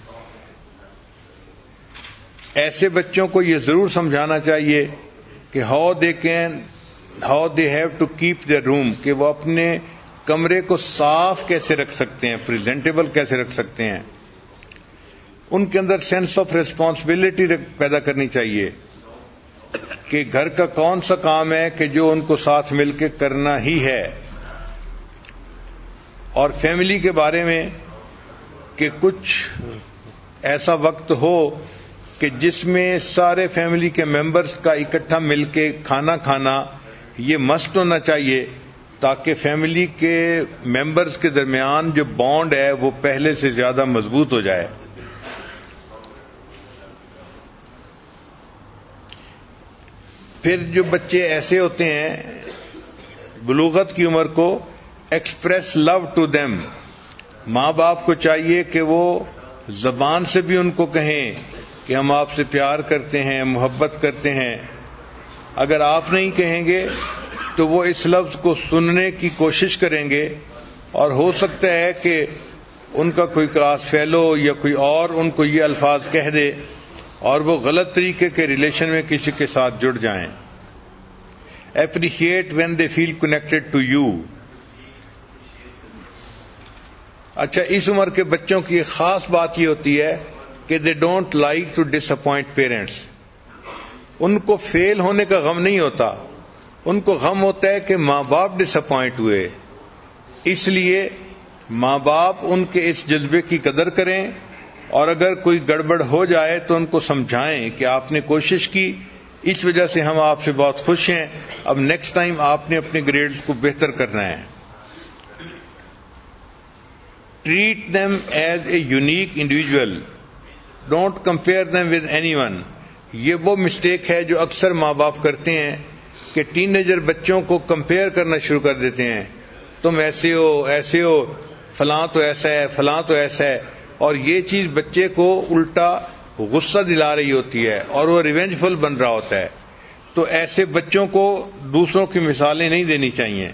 ایسے بچوں کو یہ ضرور سمجھانا چاہیے کہ how they can how they have to keep their room, کہ وہ اپنے کمرے کو صاف کیسے رکھ سکتے ہیں, پریزنٹیبل کیسے رکھ سکتے ہیں. ان کے اندر سینس آف ریسپانسبلٹی پیدا کرنی چاہیے کہ گھر کا کون سا کام ہے کہ جو ان کو ساتھ مل کے کرنا ہی ہے. اور فیملی کے بارے میں کہ کچھ ایسا وقت ہو کہ جس میں سارے فیملی کے ممبرز کا اکٹھا مل کے کھانا کھانا یہ مسٹ ہونا چاہیے, تاکہ فیملی کے ممبرز کے درمیان جو بانڈ ہے وہ پہلے سے زیادہ مضبوط ہو جائے. پھر جو بچے ایسے ہوتے ہیں بلوغت کی عمر کو، ایکسپریس لو ٹو دیم، ماں باپ کو چاہیے کہ وہ زبان سے بھی ان کو کہیں کہ ہم آپ سے پیار کرتے ہیں، محبت کرتے ہیں. اگر آپ نہیں کہیں گے تو وہ اس لفظ کو سننے کی کوشش کریں گے، اور ہو سکتا ہے کہ ان کا کوئی کلاس فیلو یا کوئی اور ان کو یہ الفاظ کہہ دے اور وہ غلط طریقے کے ریلیشن میں کسی کے ساتھ جڑ جائیں. Appreciate when they feel connected to you. اچھا، اس عمر کے بچوں کی ایک خاص بات یہ ہوتی ہے کہ they don't like to disappoint parents. ان کو فیل ہونے کا غم نہیں ہوتا، ان کو غم ہوتا ہے کہ ماں باپ ڈس اپوائنٹ ہوئے. اس لیے ماں باپ ان کے اس جذبے کی قدر کریں، اور اگر کوئی گڑبڑ ہو جائے تو ان کو سمجھائیں کہ آپ نے کوشش کی، اس وجہ سے ہم آپ سے بہت خوش ہیں، اب نیکسٹ ٹائم آپ نے اپنے گریڈز کو بہتر کرنا ہے. Treat them as a unique individual, don't compare them with anyone. یہ وہ مسٹیک ہے جو اکثر ماں باپ کرتے ہیں کہ ٹین ایجر بچوں کو کمپیئر کرنا شروع کر دیتے ہیں. تم ایسے ہو، ایسے ہو، فلاں تو ایسا ہے، فلاں تو ایسا ہے، اور یہ چیز بچے کو الٹا غصہ دلا رہی ہوتی ہے اور وہ ریونجفل بن رہا ہوتا ہے. تو ایسے بچوں کو دوسروں کی مثالیں نہیں دینی چاہیے.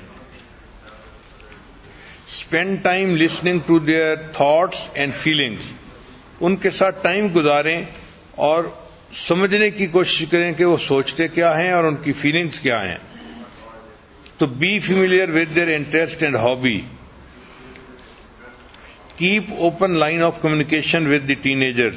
Spend time listening to their thoughts and feelings. ان کے ساتھ ٹائم گزاریں اور سمجھنے کی کوشش کریں کہ وہ سوچتے کیا ہیں اور ان کی فیلنگس کیا ہیں. تو be familiar with their interest and hobby. Keep open line of communication with the teenagers.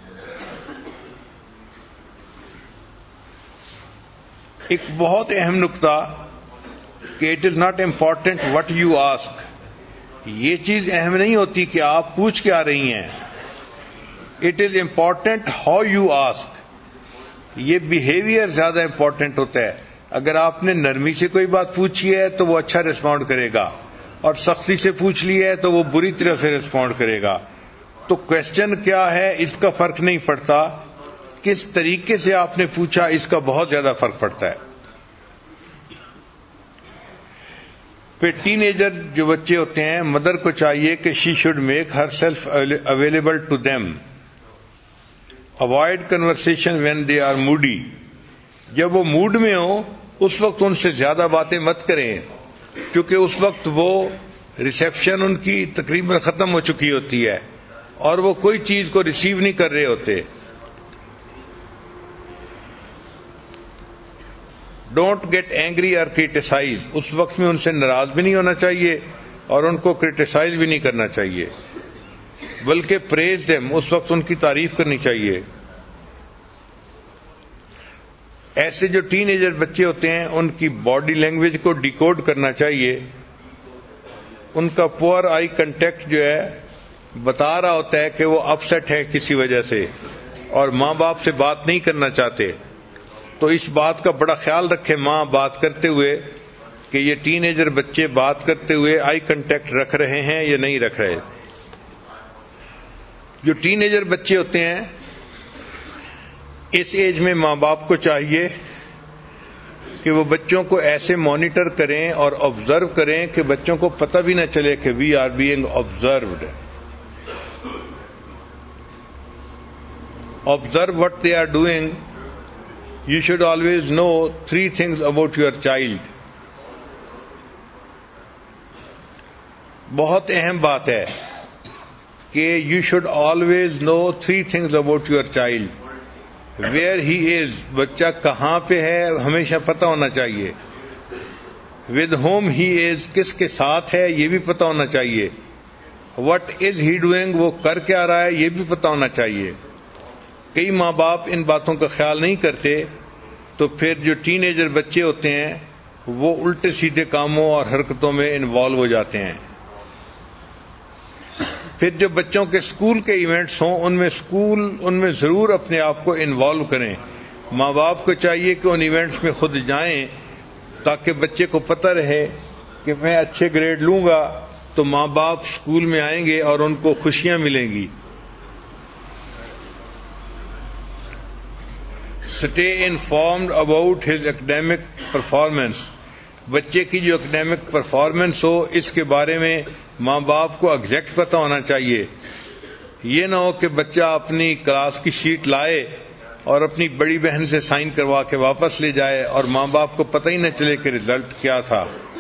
ایک بہت اہم نقطہ کہ it is not important what you ask. یہ چیز اہم نہیں ہوتی کہ آپ پوچھ کے آ رہی ہیں، it is important how you ask. یہ بیہیویئر زیادہ امپورٹنٹ ہوتا ہے. اگر آپ نے نرمی سے کوئی بات پوچھی ہے تو وہ اچھا ریسپونڈ کرے گا، اور سختی سے پوچھ لی ہے تو وہ بری طرح سے ریسپونڈ کرے گا. تو کوشچن کیا ہے اس کا فرق نہیں پڑتا، کس طریقے سے آپ نے پوچھا اس کا بہت زیادہ فرق پڑتا ہے. پھر ٹین ایجر جو بچے ہوتے ہیں، مدر کو چاہیے کہ she should make herself available to them. Avoid conversation when they are moody. جب وہ موڈ میں ہو اس وقت ان سے زیادہ باتیں مت کریں، کیونکہ اس وقت وہ ریسیپشن ان کی تقریباً ختم ہو چکی ہوتی ہے اور وہ کوئی چیز کو ریسیو نہیں کر رہے ہوتے. Don't get angry or criticise. اس وقت میں ان سے ناراض بھی نہیں ہونا چاہیے اور ان کو کریٹیسائز بھی نہیں کرنا چاہیے، بلکہ پریز دیم، اس وقت ان کی تعریف کرنی چاہیے. ایسے جو ٹین ایجر بچے ہوتے ہیں ان کی باڈی لینگویج کو ڈیکوڈ کرنا چاہیے. ان کا پور آئی کنٹیکٹ جو ہے بتا رہا ہوتا ہے کہ وہ اپسیٹ ہے کسی وجہ سے اور ماں باپ سے بات نہیں کرنا چاہتے. تو اس بات کا بڑا خیال رکھے ماں بات کرتے ہوئے کہ یہ ٹین ایجر بچے بات کرتے ہوئے آئی کنٹیکٹ رکھ رہے ہیں یا نہیں رکھ رہے. جو ٹین ایجر بچے ہوتے ہیں اس ایج میں ماں باپ کو چاہیے کہ وہ بچوں کو ایسے مانیٹر کریں اور آبزرو کریں کہ بچوں کو پتہ بھی نہ چلے کہ we are being observed. Observe what they are doing. You should always know three things about your child. بہت اہم بات ہے کہ you should always know three things about your child. Where he is, بچہ کہاں پہ ہے ہمیشہ پتہ ہونا چاہیے. With whom he is, کس کے ساتھ ہے یہ بھی پتہ ہونا چاہیے. What is he doing, وہ کر کے آ رہا ہے یہ بھی پتہ ہونا چاہیے. کئی ماں باپ ان باتوں کا خیال نہیں کرتے تو پھر جو ٹین ایجر بچے ہوتے ہیں وہ الٹے سیدھے کاموں اور حرکتوں میں انوالو ہو جاتے ہیں. پھر جو بچوں کے اسکول کے ایونٹس ہوں ان میں اسکول ان میں ضرور اپنے آپ کو انوالو کریں. ماں باپ کو چاہیے کہ ان ایونٹس میں خود جائیں تاکہ بچے کو پتہ رہے کہ میں اچھے گریڈ لوں گا تو ماں باپ اسکول میں آئیں گے اور ان کو خوشیاں ملیں گی. Stay informed about his academic performance. بچے کی جو اکیڈیمک پرفارمنس ہو اس کے بارے میں ماں باپ کو ایگزیکٹ پتہ ہونا چاہیے. یہ نہ ہو کہ بچہ اپنی کلاس کی شیٹ لائے اور اپنی بڑی بہن سے سائن کروا کے واپس لے جائے اور ماں باپ کو پتہ ہی نہ چلے کہ رزلٹ کیا تھا.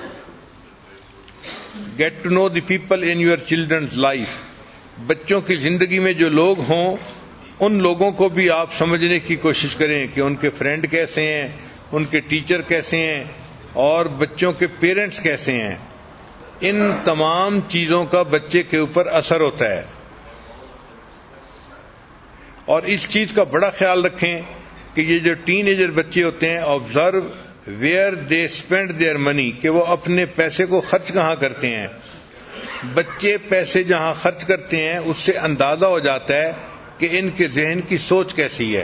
Get to know the people in your children's life. بچوں کی زندگی میں جو لوگ ہوں ان لوگوں کو بھی آپ سمجھنے کی کوشش کریں کہ ان کے فرینڈ کیسے ہیں, ان کے ٹیچر کیسے ہیں اور بچوں کے پیرنٹس کیسے ہیں. ان تمام چیزوں کا بچے کے اوپر اثر ہوتا ہے. اور اس چیز کا بڑا خیال رکھیں کہ یہ جو ٹین ایجر بچے ہوتے ہیں, observe where they spend their money, کہ وہ اپنے پیسے کو خرچ کہاں کرتے ہیں. بچے پیسے جہاں خرچ کرتے ہیں اس سے اندازہ ہو جاتا ہے کہ ان کے ذہن کی سوچ کیسی ہے.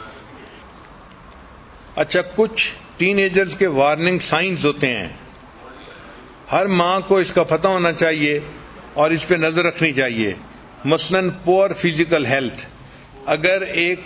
اچھا, کچھ ٹین ایجرز کے وارننگ سائنز ہوتے ہیں. ہر ماں کو اس کا پتہ ہونا چاہیے اور اس پہ نظر رکھنی چاہیے. مثلاً پور فزیکل ہیلتھ. اگر ایک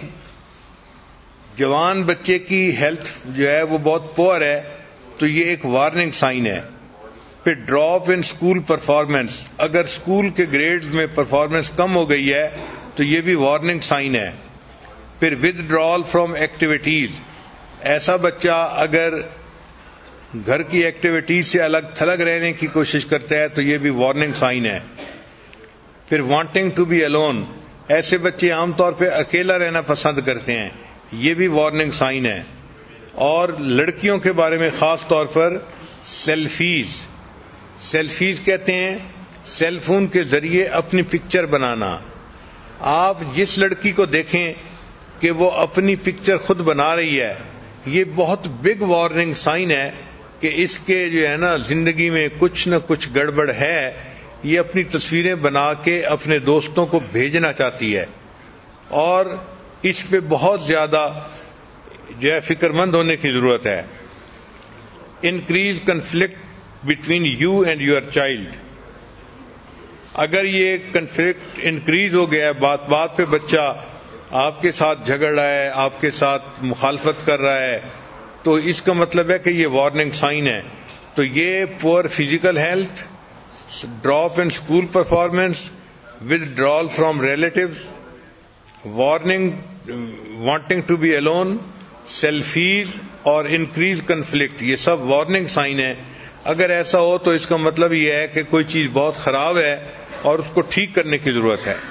جوان بچے کی ہیلتھ جو ہے وہ بہت پور ہے تو یہ ایک وارننگ سائن ہے. پھر ڈراپ ان اسکول پرفارمنس. اگر اسکول کے گریڈز میں پرفارمنس کم ہو گئی ہے تو یہ بھی وارننگ سائن ہے. پھر ود ڈرال فرام ایکٹیویٹیز. ایسا بچہ اگر گھر کی ایکٹیویٹیز سے الگ تھلگ رہنے کی کوشش کرتا ہے تو یہ بھی وارننگ سائن ہے. پھر وانٹنگ ٹو بی الون. ایسے بچے عام طور پہ اکیلا رہنا پسند کرتے ہیں, یہ بھی وارننگ سائن ہے. اور لڑکیوں کے بارے میں خاص طور پر سیلفیز. سیلفیز کہتے ہیں سیل فون کے ذریعے اپنی پکچر بنانا. آپ جس لڑکی کو دیکھیں کہ وہ اپنی پکچر خود بنا رہی ہے, یہ بہت بگ وارننگ سائن ہے کہ اس کے جو ہے نا زندگی میں کچھ نہ کچھ گڑبڑ ہے. یہ اپنی تصویریں بنا کے اپنے دوستوں کو بھیجنا چاہتی ہے اور اس پہ بہت زیادہ جو ہے فکر مند ہونے کی ضرورت ہے. Increase conflict between you and your child. اگر یہ کنفلکٹ انکریز ہو گیا ہے, بات بات پہ بچہ آپ کے ساتھ جھگڑ رہا ہے, آپ کے ساتھ مخالفت کر رہا ہے, تو اس کا مطلب ہے کہ یہ وارننگ سائن ہے. تو یہ poor physical health, drop in school performance, withdrawal from relatives, warning wanting to be alone, selfies اور انکریز کنفلکٹ, یہ سب وارننگ سائن ہے. اگر ایسا ہو تو اس کا مطلب یہ ہے کہ کوئی چیز بہت خراب ہے اور اس کو ٹھیک کرنے کی ضرورت ہے.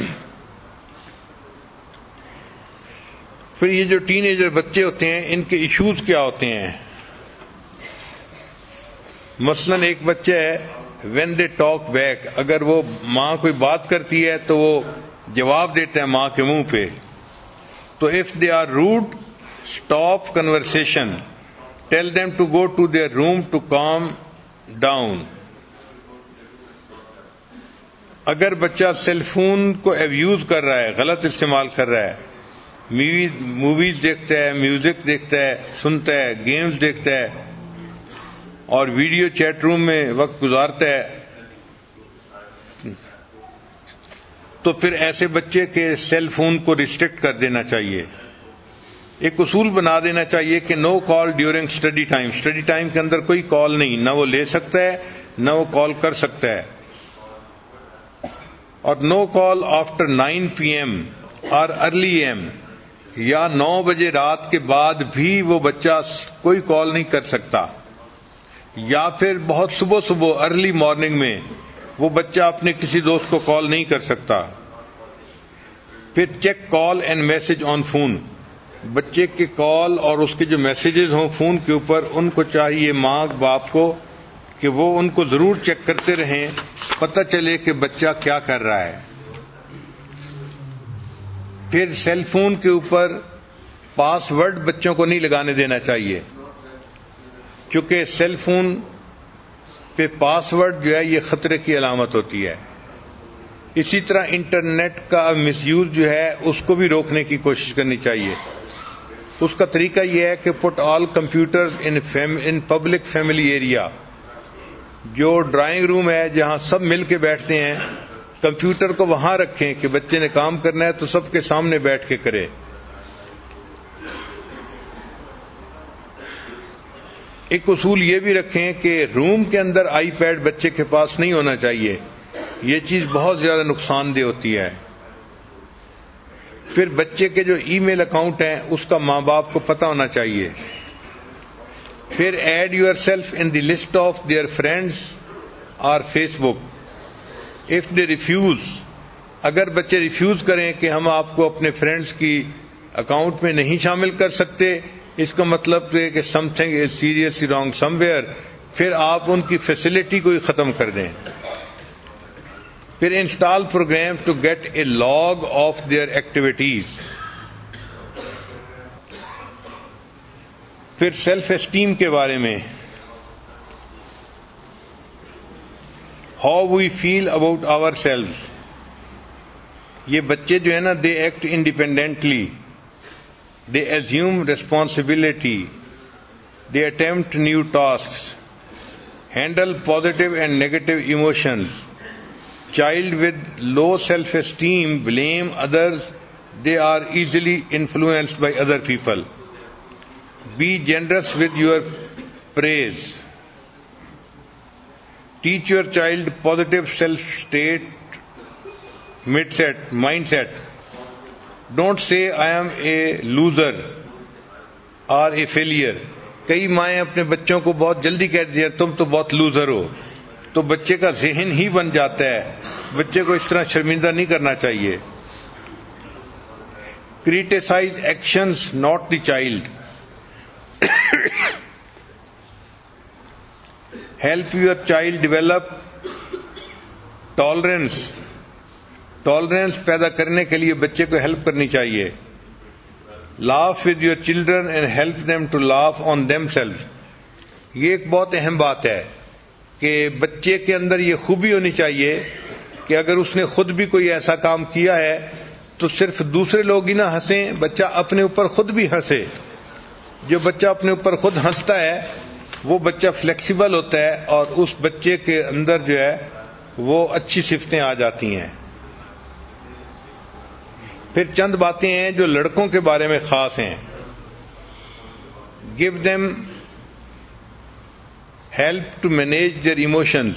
پھر یہ جو ٹین ایجر بچے ہوتے ہیں ان کے ایشوز کیا ہوتے ہیں. مثلاً ایک بچہ ہے وین دے ٹاک بیک. اگر وہ ماں کوئی بات کرتی ہے تو وہ جواب دیتا ہے ماں کے منہ پہ. تو if they are rude stop conversation, tell them to go to their room to calm down. اگر بچہ سیل فون کو ایبیوز کر رہا ہے, غلط استعمال کر رہا ہے, موویز دیکھتا ہے, میوزک دیکھتا ہے, سنتا ہے, گیمز دیکھتا ہے اور ویڈیو چیٹ روم میں وقت گزارتا ہے, تو پھر ایسے بچے کے سیل فون کو ریسٹرکٹ کر دینا چاہیے. ایک اصول بنا دینا چاہیے کہ no call during study time. Study time کے اندر کوئی کال نہیں, نہ وہ لے سکتا ہے نہ وہ کال کر سکتا ہے. اور no call after nine PM or early AM ایم, یا نو بجے رات کے بعد بھی وہ بچہ کوئی کال نہیں کر سکتا. یا پھر بہت صبح صبح ارلی مارننگ میں وہ بچہ اپنے کسی دوست کو کال نہیں کر سکتا. پھر check call and message on phone. بچے کے کال اور اس کے جو میسیجز ہوں فون کے اوپر, ان کو چاہیے ماں باپ کو کہ وہ ان کو ضرور چیک کرتے رہیں, پتہ چلے کہ بچہ کیا کر رہا ہے. پھر سیل فون کے اوپر پاس ورڈ بچوں کو نہیں لگانے دینا چاہیے, کیونکہ سیل فون پہ پاس ورڈ جو ہے یہ خطرے کی علامت ہوتی ہے. اسی طرح انٹرنیٹ کا مس یوز جو ہے اس کو بھی روکنے کی کوشش کرنی چاہیے. اس کا طریقہ یہ ہے کہ put all computer in public family area. جو ڈرائنگ روم ہے جہاں سب مل کے بیٹھتے ہیں، کمپیوٹر کو وہاں رکھیں کہ بچے نے کام کرنا ہے تو سب کے سامنے بیٹھ کے کرے. ایک اصول یہ بھی رکھیں کہ روم کے اندر آئی پیڈ بچے کے پاس نہیں ہونا چاہیے، یہ چیز بہت زیادہ نقصان دہ ہوتی ہے. پھر بچے کے جو ای میل اکاؤنٹ ہیں اس کا ماں باپ کو پتہ ہونا چاہیے. پھر add yourself in the list of their friends اور Facebook. If they refuse, اگر بچے ریفیوز کریں کہ ہم آپ کو اپنے فرینڈس کی اکاؤنٹ میں نہیں شامل کر سکتے، اس کا مطلب ہے کہ something is seriously wrong somewhere, پھر آپ ان کی فیسلٹی کو ہی ختم کر دیں. پھر install program to get a log of their activities. پھر سیلف اسٹیم کے بارے میں، how we feel about our self. یہ بچے جو ہے نا، they act independently, they assume responsibility, they attempt new tasks, handle positive and negative emotions. Child with low self-esteem blame others. They are easily influenced by other people. Be generous with your praise. Teach your child positive self-state mindset. mindset. Don't say I am a loser or a failure. کئی مائیں اپنے بچوں کو بہت جلدی کہتی ہیں تم تو بہت لوزر ہو، تو بچے کا ذہن ہی بن جاتا ہے. بچے کو اس طرح شرمندہ نہیں کرنا چاہیے. Criticise actions not the child. Help your child develop tolerance. Tolerance پیدا کرنے کے لیے بچے کو ہیلپ کرنی چاہیے. Laugh with your children and help them to laugh on themselves. یہ ایک بہت اہم بات ہے کہ بچے کے اندر یہ خوبی ہونی چاہیے کہ اگر اس نے خود بھی کوئی ایسا کام کیا ہے تو صرف دوسرے لوگ ہی نہ ہنسیں، بچہ اپنے اوپر خود بھی ہنسے. جو بچہ اپنے اوپر خود ہنستا ہے وہ بچہ فلیکسیبل ہوتا ہے اور اس بچے کے اندر جو ہے وہ اچھی صفتیں آ جاتی ہیں. پھر چند باتیں ہیں جو لڑکوں کے بارے میں خاص ہیں. Give them help to manage their emotions.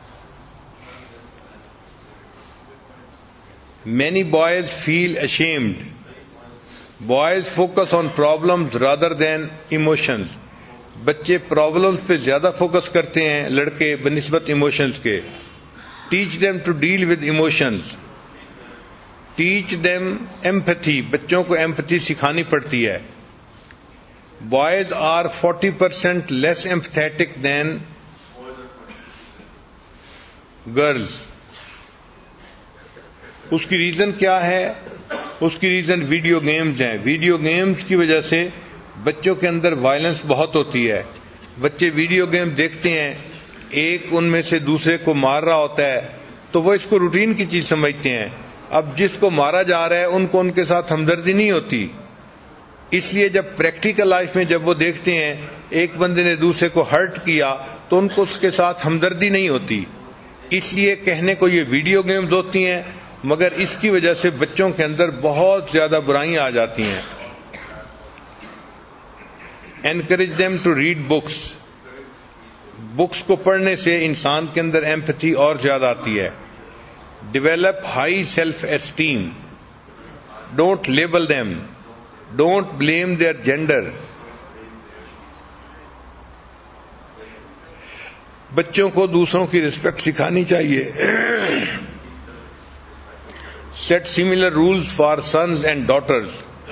Many boys feel ashamed. Boys focus on problems rather than emotions. بچے problems پہ زیادہ فوکس کرتے ہیں لڑکے بنسبت emotions کے. Teach them to deal with emotions. Teach them empathy. بچوں کو empathy سکھانی پڑتی ہے. Boys are forty percent less empathetic than girls. اس کی ریزن کیا ہے؟ اس کی ریزن ویڈیو گیمز ہیں. ویڈیو گیمز کی وجہ سے بچوں کے اندر وائلنس بہت ہوتی ہے. بچے ویڈیو گیم دیکھتے ہیں، ایک ان میں سے دوسرے کو مار رہا ہوتا ہے تو وہ اس کو روٹین کی چیز سمجھتے ہیں. اب جس کو مارا جا رہا ہے ان کو ان کے ساتھ ہمدردی نہیں ہوتی. اس لیے جب پریکٹیکل لائف میں جب وہ دیکھتے ہیں ایک بندے نے دوسرے کو ہرٹ کیا تو ان کو اس کے ساتھ ہمدردی نہیں ہوتی. اس لیے کہنے کو یہ ویڈیو گیمز ہوتی ہیں، مگر اس کی وجہ سے بچوں کے اندر بہت زیادہ برائیاں آ جاتی ہیں. Encourage them to read books. Books کو پڑھنے سے انسان کے اندر ایمپتھی اور زیادہ آتی ہے. Develop high self esteem. Don't label them. Don't blame their gender. بچوں کو دوسروں کی رسپیکٹ سکھانی چاہیے. Set similar rules for sons and daughters.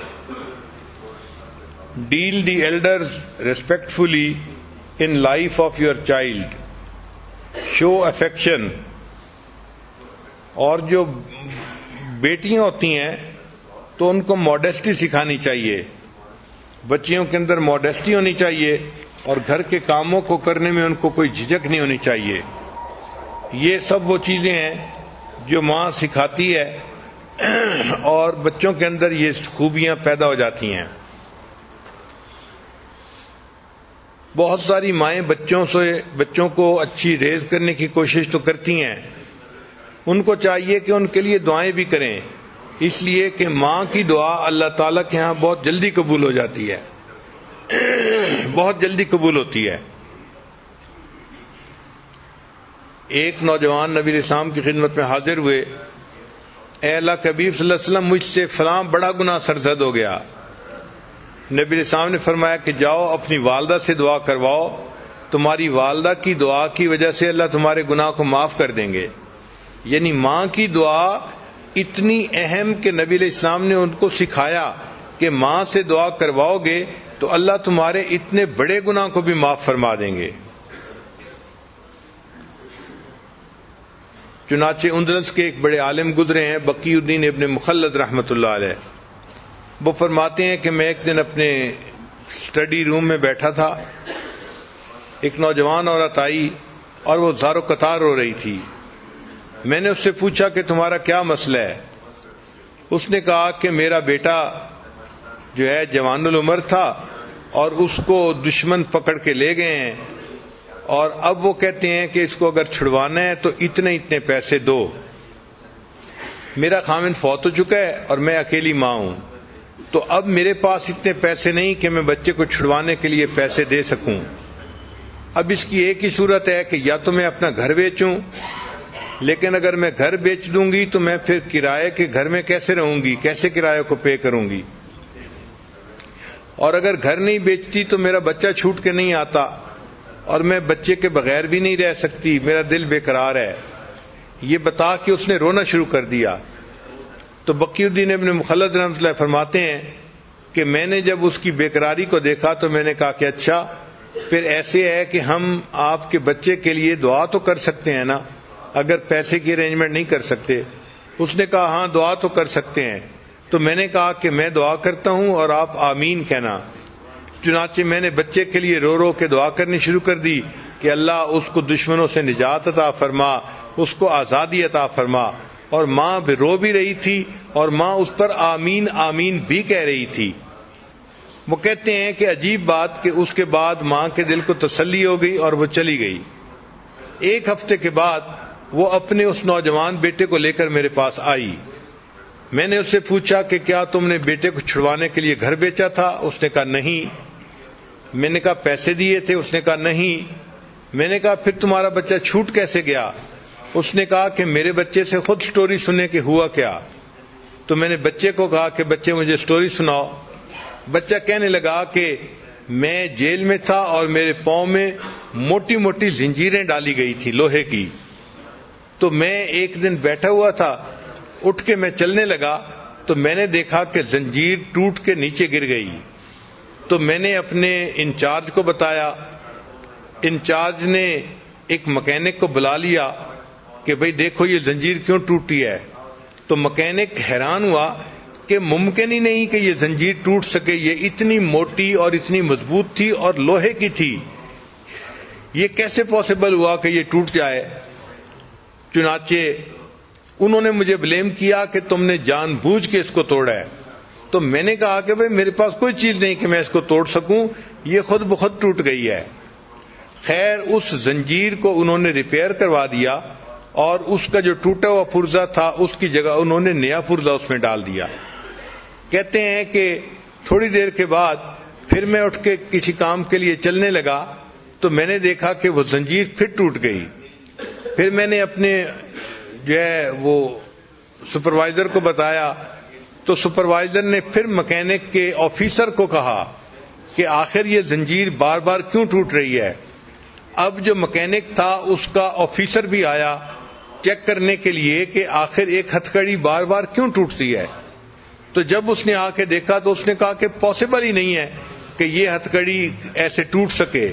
Deal the elders respectfully in life of your child. Show affection. اور جو بیٹیاں ہوتی ہیں تو ان کو ماڈیسٹی سکھانی چاہیے. بچیوں کے اندر ماڈیسٹی ہونی چاہیے اور گھر کے کاموں کو کرنے میں ان کو کوئی جھجک نہیں ہونی چاہیے. یہ سب وہ چیزیں ہیں جو ماں سکھاتی ہے اور بچوں کے اندر یہ خوبیاں پیدا ہو جاتی ہیں. بہت ساری مائیں بچوں سے بچوں کو اچھی ریز کرنے کی کوشش تو کرتی ہیں، ان کو چاہیے کہ ان کے لیے دعائیں بھی کریں، اس لیے کہ ماں کی دعا اللہ تعالیٰ کے ہاں بہت جلدی قبول ہو جاتی ہے، بہت جلدی قبول ہوتی ہے۔ ایک نوجوان نبی علیہ السلام کی خدمت میں حاضر ہوئے، اے اللہ کے حبیب صلی اللہ علیہ وسلم، مجھ سے فلاں بڑا گناہ سرزد ہو گیا۔ نبی علیہ السلام نے فرمایا کہ جاؤ اپنی والدہ سے دعا کرواؤ، تمہاری والدہ کی دعا کی وجہ سے اللہ تمہارے گناہ کو معاف کر دیں گے۔ یعنی ماں کی دعا اتنی اہم کہ نبی علیہ السلام نے ان کو سکھایا کہ ماں سے دعا کرواؤ گے تو اللہ تمہارے اتنے بڑے گناہ کو بھی معاف فرما دیں گے۔ چنانچہ اندلس کے ایک بڑے عالم گزرے ہیں، بقی الدین ابن مخلد رحمۃ اللہ علیہ، وہ فرماتے ہیں کہ میں ایک دن اپنے اسٹڈی روم میں بیٹھا تھا، ایک نوجوان عورت آئی اور وہ زار و قطار رو رہی تھی۔ میں نے اس سے پوچھا کہ تمہارا کیا مسئلہ ہے؟ اس نے کہا کہ میرا بیٹا جو ہے جوان العمر تھا اور اس کو دشمن پکڑ کے لے گئے ہیں، اور اب وہ کہتے ہیں کہ اس کو اگر چھڑوانا ہے تو اتنے اتنے پیسے دو۔ میرا خاوند فوت ہو چکا ہے اور میں اکیلی ماں ہوں، تو اب میرے پاس اتنے پیسے نہیں کہ میں بچے کو چھڑوانے کے لیے پیسے دے سکوں۔ اب اس کی ایک ہی صورت ہے کہ یا تو میں اپنا گھر بیچوں، لیکن اگر میں گھر بیچ دوں گی تو میں پھر کرائے کے گھر میں کیسے رہوں گی، کیسے کرایہ کو پے کروں گی، اور اگر گھر نہیں بیچتی تو میرا بچہ چھوٹ کے نہیں آتا، اور میں بچے کے بغیر بھی نہیں رہ سکتی، میرا دل بے قرار ہے۔ یہ بتا کہ اس نے رونا شروع کر دیا۔ تو بقی الدین ابن مخلد رحمۃ اللہ فرماتے ہیں کہ میں نے جب اس کی بے قراری کو دیکھا تو میں نے کہا کہ اچھا پھر ایسے ہے کہ ہم آپ کے بچے کے لیے دعا تو کر سکتے ہیں نا، اگر پیسے کی ارینجمنٹ نہیں کر سکتے۔ اس نے کہا ہاں دعا تو کر سکتے ہیں۔ تو میں نے کہا کہ میں دعا کرتا ہوں اور آپ آمین کہنا۔ چنانچہ میں نے بچے کے لیے رو رو کے دعا کرنی شروع کر دی کہ اللہ اس کو دشمنوں سے نجات عطا فرما، اس کو آزادی عطا فرما، اور ماں بھی رو بھی رہی تھی اور ماں اس پر آمین آمین بھی کہہ رہی تھی۔ وہ کہتے ہیں کہ عجیب بات کہ اس کے بعد ماں کے دل کو تسلی ہو گئی اور وہ چلی گئی۔ ایک ہفتے کے بعد وہ اپنے اس نوجوان بیٹے کو لے کر میرے پاس آئی۔ میں نے اس سے پوچھا کہ کیا تم نے بیٹے کو چھڑوانے کے لیے گھر بیچا تھا؟ اس نے کہا نہیں۔ میں نے کہا پیسے دیے تھے؟ اس نے کہا نہیں۔ میں نے کہا پھر تمہارا بچہ چھوٹ کیسے گیا؟ اس نے کہا کہ میرے بچے سے خود سٹوری سننے کے ہوا کیا۔ تو میں نے بچے کو کہا کہ بچے مجھے سٹوری سناؤ۔ بچہ کہنے لگا کہ میں جیل میں تھا اور میرے پاؤں میں موٹی موٹی زنجیریں ڈالی گئی تھی لوہے کی، تو میں ایک دن بیٹھا ہوا تھا، اٹھ کے میں چلنے لگا تو میں نے دیکھا کہ زنجیر ٹوٹ کے نیچے گر گئی۔ تو میں نے اپنے انچارج کو بتایا، انچارج نے ایک مکینک کو بلا لیا کہ بھئی دیکھو یہ زنجیر کیوں ٹوٹی ہے۔ تو مکینک حیران ہوا کہ ممکن ہی نہیں کہ یہ زنجیر ٹوٹ سکے، یہ اتنی موٹی اور اتنی مضبوط تھی اور لوہے کی تھی، یہ کیسے پاسبل ہوا کہ یہ ٹوٹ جائے۔ چنانچہ انہوں نے مجھے بلیم کیا کہ تم نے جان بوجھ کے اس کو توڑا ہے۔ تو میں نے کہا کہ بھئی میرے پاس کوئی چیز نہیں کہ میں اس کو توڑ سکوں، یہ خود بخود ٹوٹ گئی ہے۔ خیر اس زنجیر کو انہوں نے ریپیئر کروا دیا اور اس کا جو ٹوٹا ہوا پرزا تھا اس کی جگہ انہوں نے نیا پرزا اس میں ڈال دیا۔ کہتے ہیں کہ تھوڑی دیر کے بعد پھر میں اٹھ کے کسی کام کے لیے چلنے لگا تو میں نے دیکھا کہ وہ زنجیر پھر ٹوٹ گئی۔ پھر میں نے اپنے جو ہے وہ سپروائزر کو بتایا تو سپروائزر نے پھر مکینک کے آفیسر کو کہا کہ آخر یہ زنجیر بار بار کیوں ٹوٹ رہی ہے۔ اب جو مکینک تھا اس کا آفیسر بھی آیا چیک کرنے کے لیے کہ آخر ایک ہتھکڑی بار بار کیوں ٹوٹتی ہے۔ تو جب اس نے آ کے دیکھا تو اس نے کہا کہ پاسبل ہی نہیں ہے کہ یہ ہتھکڑی ایسے ٹوٹ سکے۔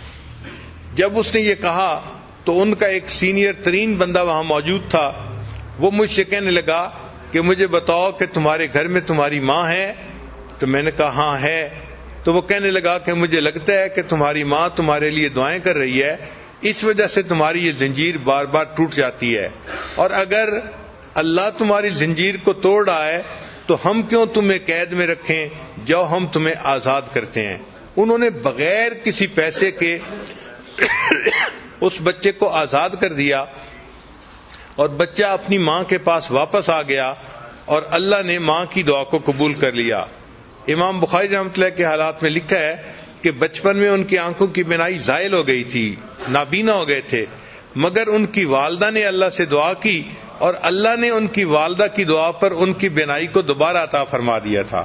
جب اس نے یہ کہا تو ان کا ایک سینئر ترین بندہ وہاں موجود تھا، وہ مجھ سے کہنے لگا کہ مجھے بتاؤ کہ تمہارے گھر میں تمہاری ماں ہے؟ تو میں نے کہا ہاں ہے۔ تو وہ کہنے لگا کہ مجھے لگتا ہے کہ تمہاری ماں تمہارے لیے دعائیں کر رہی ہے، اس وجہ سے تمہاری یہ زنجیر بار بار ٹوٹ جاتی ہے، اور اگر اللہ تمہاری زنجیر کو توڑ رہا ہے تو ہم کیوں تمہیں قید میں رکھیں، جو ہم تمہیں آزاد کرتے ہیں۔ انہوں نے بغیر کسی پیسے کے اس بچے کو آزاد کر دیا اور بچہ اپنی ماں کے پاس واپس آ گیا اور اللہ نے ماں کی دعا کو قبول کر لیا. امام بخاری رحمۃ اللہ کے حالات میں لکھا ہے کہ بچپن میں ان کی آنکھوں کی بینائی زائل ہو گئی تھی، نابینا ہو گئے تھے، مگر ان کی والدہ نے اللہ سے دعا کی اور اللہ نے ان کی والدہ کی دعا پر ان کی بینائی کو دوبارہ عطا فرما دیا تھا.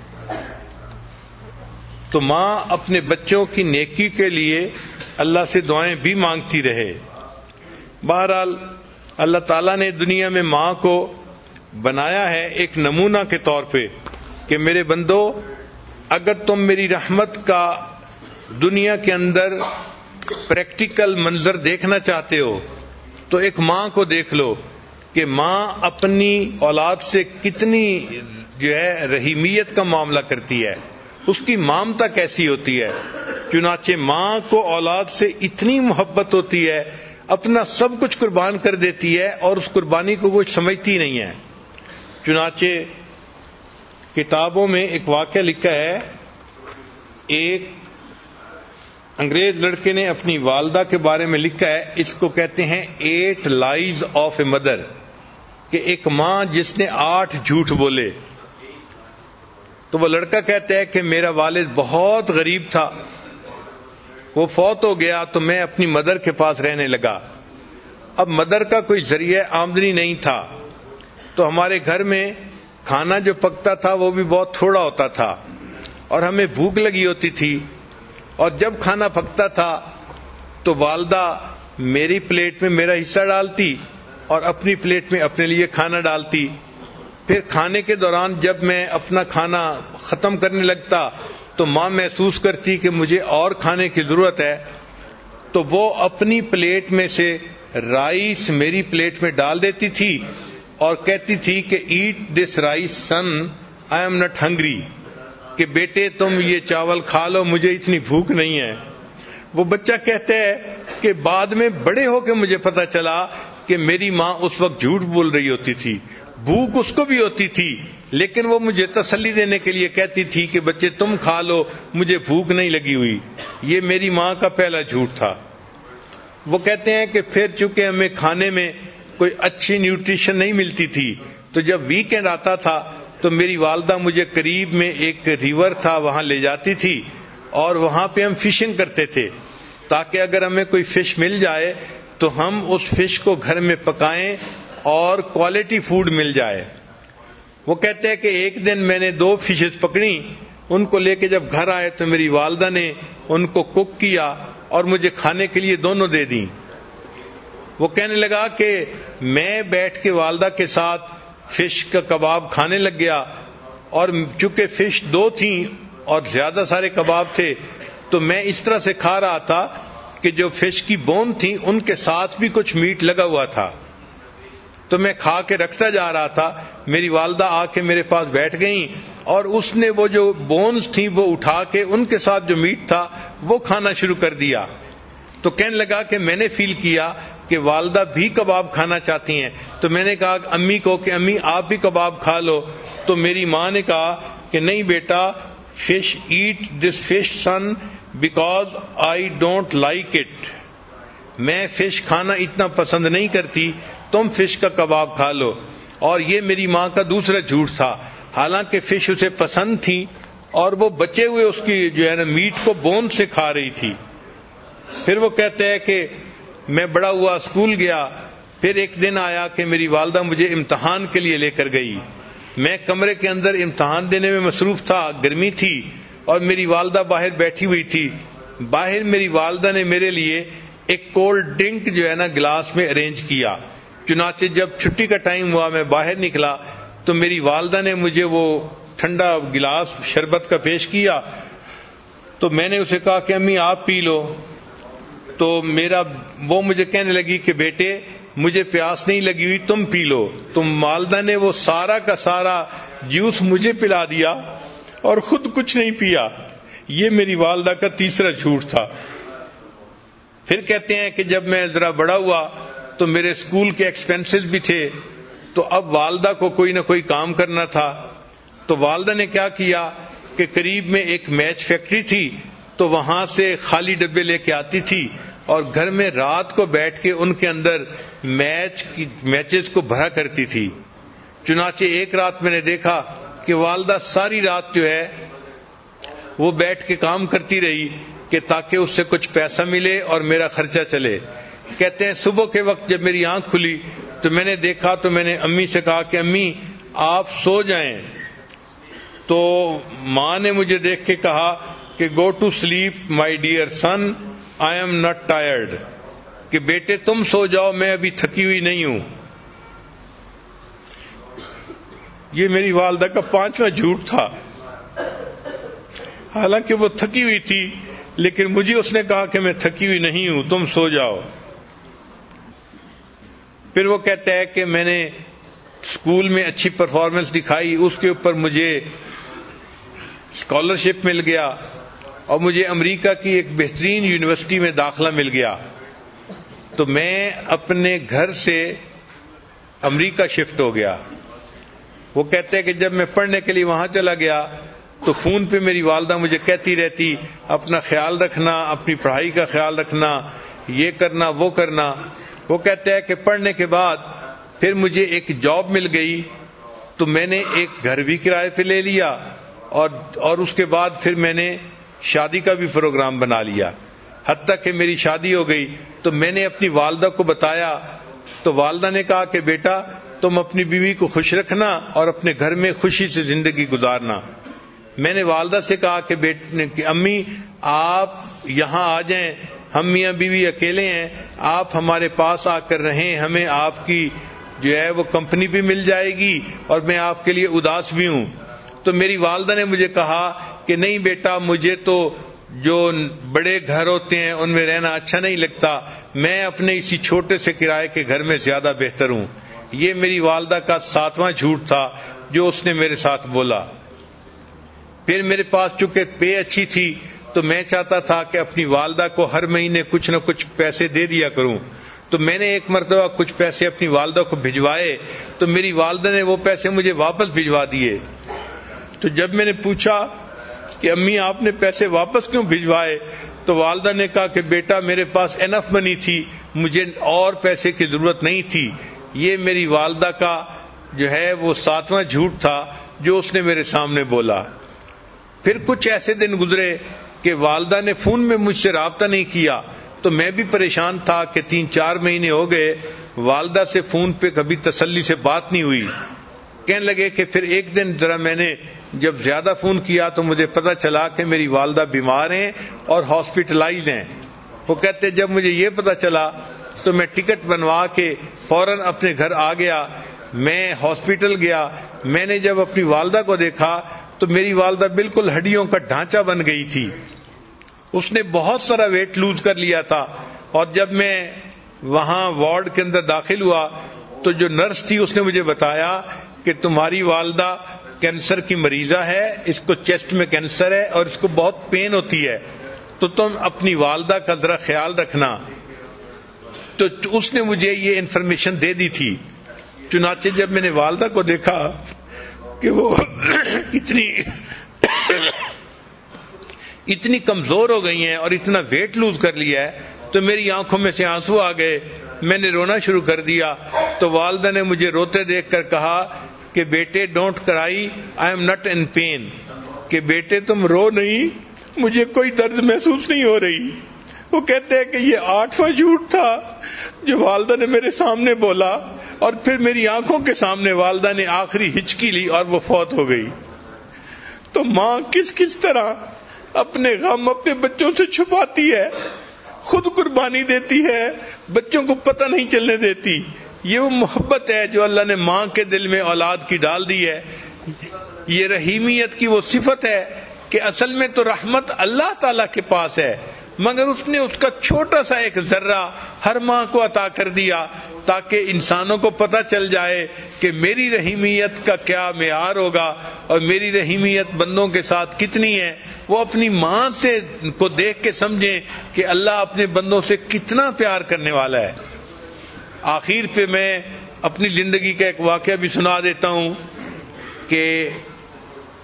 تو ماں اپنے بچوں کی نیکی کے لیے اللہ سے دعائیں بھی مانگتی رہے. بہرحال اللہ تعالیٰ نے دنیا میں ماں کو بنایا ہے ایک نمونہ کے طور پہ کہ میرے بندو، اگر تم میری رحمت کا دنیا کے اندر پریکٹیکل منظر دیکھنا چاہتے ہو تو ایک ماں کو دیکھ لو کہ ماں اپنی اولاد سے کتنی جو ہے رحیمیت کا معاملہ کرتی ہے، اس کی مامتا کیسی ہوتی ہے. چنانچہ ماں کو اولاد سے اتنی محبت ہوتی ہے، اپنا سب کچھ قربان کر دیتی ہے اور اس قربانی کو کچھ سمجھتی نہیں ہے. چنانچہ کتابوں میں ایک واقعہ لکھا ہے، ایک انگریز لڑکے نے اپنی والدہ کے بارے میں لکھا ہے، اس کو کہتے ہیں eight lies of a mother, کہ ایک ماں جس نے آٹھ جھوٹ بولے. تو وہ لڑکا کہتا ہے کہ میرا والد بہت غریب تھا، وہ فوت ہو گیا تو میں اپنی مدر کے پاس رہنے لگا. اب مدر کا کوئی ذریعہ آمدنی نہیں تھا، تو ہمارے گھر میں کھانا جو پکتا تھا وہ بھی بہت تھوڑا ہوتا تھا اور ہمیں بھوک لگی ہوتی تھی. اور جب کھانا پکتا تھا تو والدہ میری پلیٹ میں میرا حصہ ڈالتی اور اپنی پلیٹ میں اپنے لیے کھانا ڈالتی. پھر کھانے کے دوران جب میں اپنا کھانا ختم کرنے لگتا تو ماں محسوس کرتی کہ مجھے اور کھانے کی ضرورت ہے، تو وہ اپنی پلیٹ میں سے رائس میری پلیٹ میں ڈال دیتی تھی اور کہتی تھی کہ eat this rice son, I am not hungry, کہ بیٹے تم یہ چاول کھا لو، مجھے اتنی بھوک نہیں ہے. وہ بچہ کہتا ہے کہ بعد میں بڑے ہو کے مجھے پتا چلا کہ میری ماں اس وقت جھوٹ بول رہی ہوتی تھی، بھوک اس کو بھی ہوتی تھی، لیکن وہ مجھے تسلی دینے کے لیے کہتی تھی کہ بچے تم کھا لو، مجھے بھوک نہیں لگی ہوئی. یہ میری ماں کا پہلا جھوٹ تھا. وہ کہتے ہیں کہ پھر چونکہ ہمیں کھانے میں کوئی اچھی نیوٹریشن نہیں ملتی تھی، تو جب ویکینڈ آتا تھا تو میری والدہ مجھے قریب میں ایک ریور تھا وہاں لے جاتی تھی اور وہاں پہ ہم فشنگ کرتے تھے تاکہ اگر ہمیں کوئی فش مل جائے تو ہم اس فش کو گھر میں پکائیں اور کوالٹی فوڈ مل جائے. وہ کہتے ہیں کہ ایک دن میں نے دو فشز پکڑی، ان کو لے کے جب گھر آئے تو میری والدہ نے ان کو کوک کیا اور مجھے کھانے کے لیے دونوں دے دیں. وہ کہنے لگا کہ میں بیٹھ کے والدہ کے ساتھ فش کا کباب کھانے لگ گیا، اور چونکہ فش دو تھیں اور زیادہ سارے کباب تھے تو میں اس طرح سے کھا رہا تھا کہ جو فش کی بون تھی ان کے ساتھ بھی کچھ میٹ لگا ہوا تھا، تو میں کھا کے رکھتا جا رہا تھا. میری والدہ آ کے میرے پاس بیٹھ گئیں اور اس نے وہ جو بونز تھیں وہ اٹھا کے ان کے ساتھ جو میٹ تھا وہ کھانا شروع کر دیا. تو کہنے لگا کہ میں نے فیل کیا کہ والدہ بھی کباب کھانا چاہتی ہیں، تو میں نے کہا امی کو کہ امی آپ بھی کباب کھا لو. تو میری ماں نے کہا کہ نہیں بیٹا، fish eat this fish son because I don't like it, میں فش کھانا اتنا پسند نہیں کرتی، تم فش کا کباب کھا لو. اور یہ میری ماں کا دوسرا جھوٹ تھا، حالانکہ فش اسے پسند تھی اور وہ بچے ہوئے اس کی جو ہے نا میٹ کو بون سے کھا رہی تھی. پھر وہ کہتے ہیں کہ میں بڑا ہوا اسکول گیا، پھر ایک دن آیا کہ میری والدہ مجھے امتحان کے لیے لے کر گئی. میں کمرے کے اندر امتحان دینے میں مصروف تھا، گرمی تھی اور میری والدہ باہر بیٹھی ہوئی تھی. باہر میری والدہ نے میرے لیے ایک کولڈ ڈرنک جو ہے نا گلاس میں ارینج کیا. چنانچہ جب چھٹی کا ٹائم ہوا میں باہر نکلا تو میری والدہ نے مجھے وہ ٹھنڈا گلاس شربت کا پیش کیا. تو میں نے اسے کہا کہ امی آپ پی لو. تو میرا وہ مجھے کہنے لگی کہ بیٹے مجھے پیاس نہیں لگی ہوئی، تم پی لو. تو والدہ نے وہ سارا کا سارا جوس مجھے پلا دیا اور خود کچھ نہیں پیا. یہ میری والدہ کا تیسرا جھوٹ تھا. پھر کہتے ہیں کہ جب میں ذرا بڑا ہوا تو میرے اسکول کے ایکسپینسز بھی تھے، تو اب والدہ کو کوئی نہ کوئی کام کرنا تھا. تو والدہ نے کیا کیا کہ قریب میں ایک میچ فیکٹری تھی، تو وہاں سے خالی ڈبے لے کے آتی تھی اور گھر میں رات کو بیٹھ کے ان کے اندر میچ کی میچز کو بھرا کرتی تھی۔ چنانچہ ایک رات میں نے دیکھا کہ والدہ ساری رات جو ہے وہ بیٹھ کے کام کرتی رہی کہ تاکہ اس سے کچھ پیسہ ملے اور میرا خرچہ چلے۔ کہتے ہیں صبح کے وقت جب میری آنکھ کھلی تو میں نے دیکھا تو میں نے امی سے کہا کہ امی آپ سو جائیں، تو ماں نے مجھے دیکھ کے کہا کہ go to sleep my dear son I am not tired, کہ بیٹے تم سو جاؤ، میں ابھی تھکی ہوئی نہیں ہوں۔ یہ میری والدہ کا پانچواں جھوٹ تھا، حالانکہ وہ تھکی ہوئی تھی لیکن مجھے اس نے کہا کہ میں تھکی ہوئی نہیں ہوں، تم سو جاؤ۔ پھر وہ کہتا ہے کہ میں نے اسکول میں اچھی پرفارمنس دکھائی، اس کے اوپر مجھے اسکالرشپ مل گیا اور مجھے امریکہ کی ایک بہترین یونیورسٹی میں داخلہ مل گیا، تو میں اپنے گھر سے امریکہ شفٹ ہو گیا۔ وہ کہتے ہیں کہ جب میں پڑھنے کے لیے وہاں چلا گیا تو فون پہ میری والدہ مجھے کہتی رہتی اپنا خیال رکھنا، اپنی پڑھائی کا خیال رکھنا، یہ کرنا وہ کرنا۔ وہ کہتے ہیں کہ پڑھنے کے بعد پھر مجھے ایک جاب مل گئی، تو میں نے ایک گھر بھی کرائے پہ لے لیا اور اور اس کے بعد پھر میں نے شادی کا بھی پروگرام بنا لیا، حتیٰ کہ میری شادی ہو گئی۔ تو میں نے اپنی والدہ کو بتایا تو والدہ نے کہا کہ بیٹا تم اپنی بیوی کو خوش رکھنا اور اپنے گھر میں خوشی سے زندگی گزارنا۔ میں نے والدہ سے کہا کہ بیٹے کہ امی آپ یہاں آ جائیں، ہم میاں بیوی اکیلے ہیں، آپ ہمارے پاس آ کر رہیں، ہمیں آپ کی جو ہے وہ کمپنی بھی مل جائے گی اور میں آپ کے لیے اداس بھی ہوں۔ تو میری والدہ نے مجھے کہا کہ نہیں بیٹا، مجھے تو جو بڑے گھر ہوتے ہیں ان میں رہنا اچھا نہیں لگتا، میں اپنے اسی چھوٹے سے کرائے کے گھر میں زیادہ بہتر ہوں۔ یہ میری والدہ کا ساتواں جھوٹ تھا جو اس نے میرے ساتھ بولا۔ پھر میرے پاس چونکہ پے اچھی تھی تو میں چاہتا تھا کہ اپنی والدہ کو ہر مہینے کچھ نہ کچھ پیسے دے دیا کروں، تو میں نے ایک مرتبہ کچھ پیسے اپنی والدہ کو بھجوائے تو میری والدہ نے وہ پیسے مجھے واپس بھجوا دیے۔ تو جب میں نے پوچھا کہ امی آپ نے پیسے واپس کیوں بھجوائے، تو والدہ نے کہا کہ بیٹا میرے پاس انف منی تھی، مجھے اور پیسے کی ضرورت نہیں تھی۔ یہ میری والدہ کا جو ہے وہ ساتواں جھوٹ تھا جو اس نے میرے سامنے بولا۔ پھر کچھ ایسے دن گزرے کہ والدہ نے فون میں مجھ سے رابطہ نہیں کیا، تو میں بھی پریشان تھا کہ تین چار مہینے ہو گئے والدہ سے فون پہ کبھی تسلی سے بات نہیں ہوئی۔ کہنے لگے کہ پھر ایک دن ذرا میں نے جب زیادہ فون کیا تو مجھے پتہ چلا کہ میری والدہ بیمار ہیں اور ہاسپٹلائز ہیں۔ وہ کہتے جب مجھے یہ پتہ چلا تو میں ٹکٹ بنوا کے فوراً اپنے گھر آ گیا۔ میں ہاسپٹل گیا، میں نے جب اپنی والدہ کو دیکھا تو میری والدہ بالکل ہڈیوں کا ڈھانچہ بن گئی تھی، اس نے بہت سارا ویٹ لوز کر لیا تھا۔ اور جب میں وہاں وارڈ کے اندر داخل ہوا تو جو نرس تھی اس نے مجھے بتایا کہ تمہاری والدہ کینسر کی مریضہ ہے، اس کو چیسٹ میں کینسر ہے اور اس کو بہت پین ہوتی ہے، تو تم اپنی والدہ کا ذرا خیال رکھنا۔ تو اس نے مجھے یہ انفارمیشن دے دی تھی۔ چنانچہ جب میں نے والدہ کو دیکھا کہ وہ اتنی اتنی کمزور ہو گئی ہیں اور اتنا ویٹ لوز کر لیا ہے تو میری آنکھوں میں سے آنسو آ گئے، میں نے رونا شروع کر دیا۔ تو والدہ نے مجھے روتے دیکھ کر کہا کہ بیٹے don't cry, I am not in pain, کہ بیٹے تم رو نہیں، مجھے کوئی درد محسوس نہیں ہو رہی۔ وہ کہتے ہیں کہ یہ آٹھواں جھوٹ تھا جو والدہ نے میرے سامنے بولا، اور پھر میری آنکھوں کے سامنے والدہ نے آخری ہچکی لی اور وہ فوت ہو گئی۔ تو ماں کس کس طرح اپنے غم اپنے بچوں سے چھپاتی ہے، خود قربانی دیتی ہے، بچوں کو پتہ نہیں چلنے دیتی۔ یہ وہ محبت ہے جو اللہ نے ماں کے دل میں اولاد کی ڈال دی ہے۔ یہ رحیمیت کی وہ صفت ہے کہ اصل میں تو رحمت اللہ تعالی کے پاس ہے، مگر اس نے اس کا چھوٹا سا ایک ذرہ ہر ماں کو عطا کر دیا تاکہ انسانوں کو پتہ چل جائے کہ میری رحیمیت کا کیا معیار ہوگا اور میری رحیمیت بندوں کے ساتھ کتنی ہے۔ وہ اپنی ماں سے کو دیکھ کے سمجھیں کہ اللہ اپنے بندوں سے کتنا پیار کرنے والا ہے۔ آخر پہ میں اپنی زندگی کا ایک واقعہ بھی سنا دیتا ہوں کہ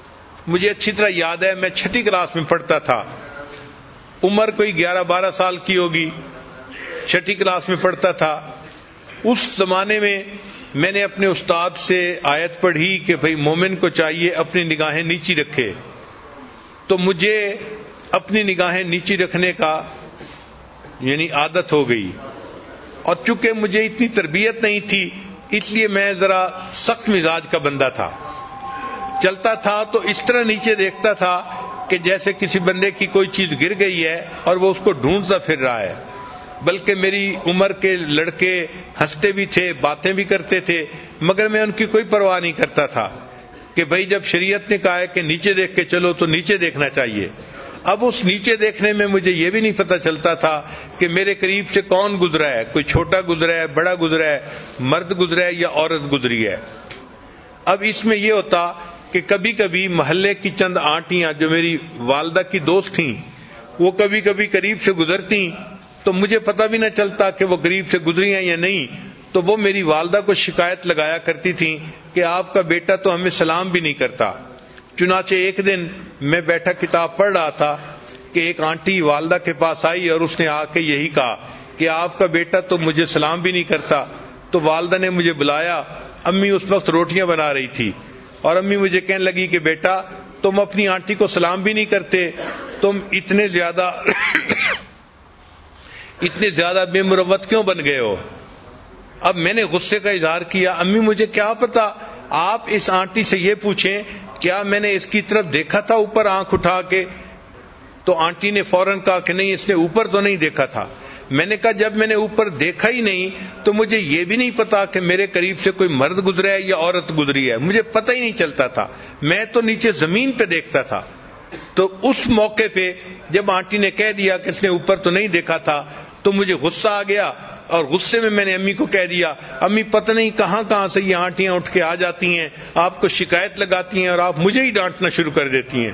مجھے اچھی طرح یاد ہے، میں چھٹی کلاس میں پڑھتا تھا، عمر کوئی گیارہ بارہ سال کی ہوگی، چھٹی کلاس میں پڑھتا تھا۔ اس زمانے میں میں نے اپنے استاد سے آیت پڑھی کہ بھئی مومن کو چاہیے اپنی نگاہیں نیچی رکھے، تو مجھے اپنی نگاہیں نیچی رکھنے کا یعنی عادت ہو گئی، اور چونکہ مجھے اتنی تربیت نہیں تھی اس لیے میں ذرا سخت مزاج کا بندہ تھا، چلتا تھا تو اس طرح نیچے دیکھتا تھا کہ جیسے کسی بندے کی کوئی چیز گر گئی ہے اور وہ اس کو ڈھونڈتا پھر رہا ہے، بلکہ میری عمر کے لڑکے ہنستے بھی تھے، باتیں بھی کرتے تھے، مگر میں ان کی کوئی پرواہ نہیں کرتا تھا کہ بھئی جب شریعت نے کہا ہے کہ نیچے دیکھ کے چلو تو نیچے دیکھنا چاہیے۔ اب اس نیچے دیکھنے میں مجھے یہ بھی نہیں پتہ چلتا تھا کہ میرے قریب سے کون گزرا ہے، کوئی چھوٹا گزرا ہے، بڑا گزرا ہے، مرد گزرا ہے یا عورت گزری ہے۔ اب اس میں یہ ہوتا کہ کبھی کبھی محلے کی چند آنٹیاں جو میری والدہ کی دوست تھیں وہ کبھی کبھی قریب سے گزرتی تو مجھے پتہ بھی نہ چلتا کہ وہ قریب سے گزری ہیں یا نہیں، تو وہ میری والدہ کو شکایت لگایا کرتی تھیں کہ آپ کا بیٹا تو ہمیں سلام بھی نہیں کرتا۔ چنانچہ ایک دن میں بیٹھا کتاب پڑھ رہا تھا کہ ایک آنٹی والدہ کے پاس آئی اور اس نے آ کے یہی کہا کہ آپ کا بیٹا تو مجھے سلام بھی نہیں کرتا۔ تو والدہ نے مجھے بلایا، امی اس وقت روٹیاں بنا رہی تھی، اور امی مجھے کہنے لگی کہ بیٹا تم اپنی آنٹی کو سلام بھی نہیں کرتے، تم اتنے زیادہ اتنے زیادہ بے مروت کیوں بن گئے ہو؟ اب میں نے غصے کا اظہار کیا، امی مجھے کیا پتا، آپ اس آنٹی سے یہ پوچھیں کیا میں نے اس کی طرف دیکھا تھا اوپر آنکھ اٹھا کے؟ تو آنٹی نے فوراً کہا کہ نہیں، اس نے اوپر تو نہیں دیکھا تھا۔ میں نے کہا جب میں نے اوپر دیکھا ہی نہیں تو مجھے یہ بھی نہیں پتا کہ میرے قریب سے کوئی مرد گزرا ہے یا عورت گزری ہے، مجھے پتہ ہی نہیں چلتا تھا، میں تو نیچے زمین پہ دیکھتا تھا۔ تو اس موقع پہ جب آنٹی نے کہہ دیا کہ اس نے اوپر تو نہیں دیکھا تھا تو مجھے غصہ آ گیا، اور غصے میں میں نے امی کو کہہ دیا امی پتہ نہیں کہاں کہاں سے یہ آنٹیاں اٹھ کے آ جاتی ہیں، آپ کو شکایت لگاتی ہیں اور آپ مجھے ہی ڈانٹنا شروع کر دیتی ہیں۔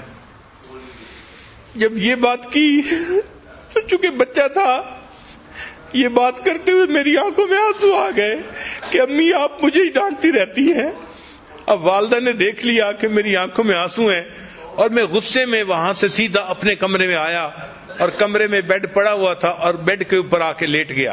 جب یہ بات کی تو چونکہ بچہ تھا، یہ بات کرتے ہوئے میری آنکھوں میں آنسو آ گئے کہ امی آپ مجھے ہی ڈانٹتی رہتی ہیں۔ اب والدہ نے دیکھ لیا کہ میری آنکھوں میں آنسو ہیں، اور میں غصے میں وہاں سے سیدھا اپنے کمرے میں آیا، اور کمرے میں بیڈ پڑا ہوا تھا اور بیڈ کے اوپر آ کے لیٹ گیا۔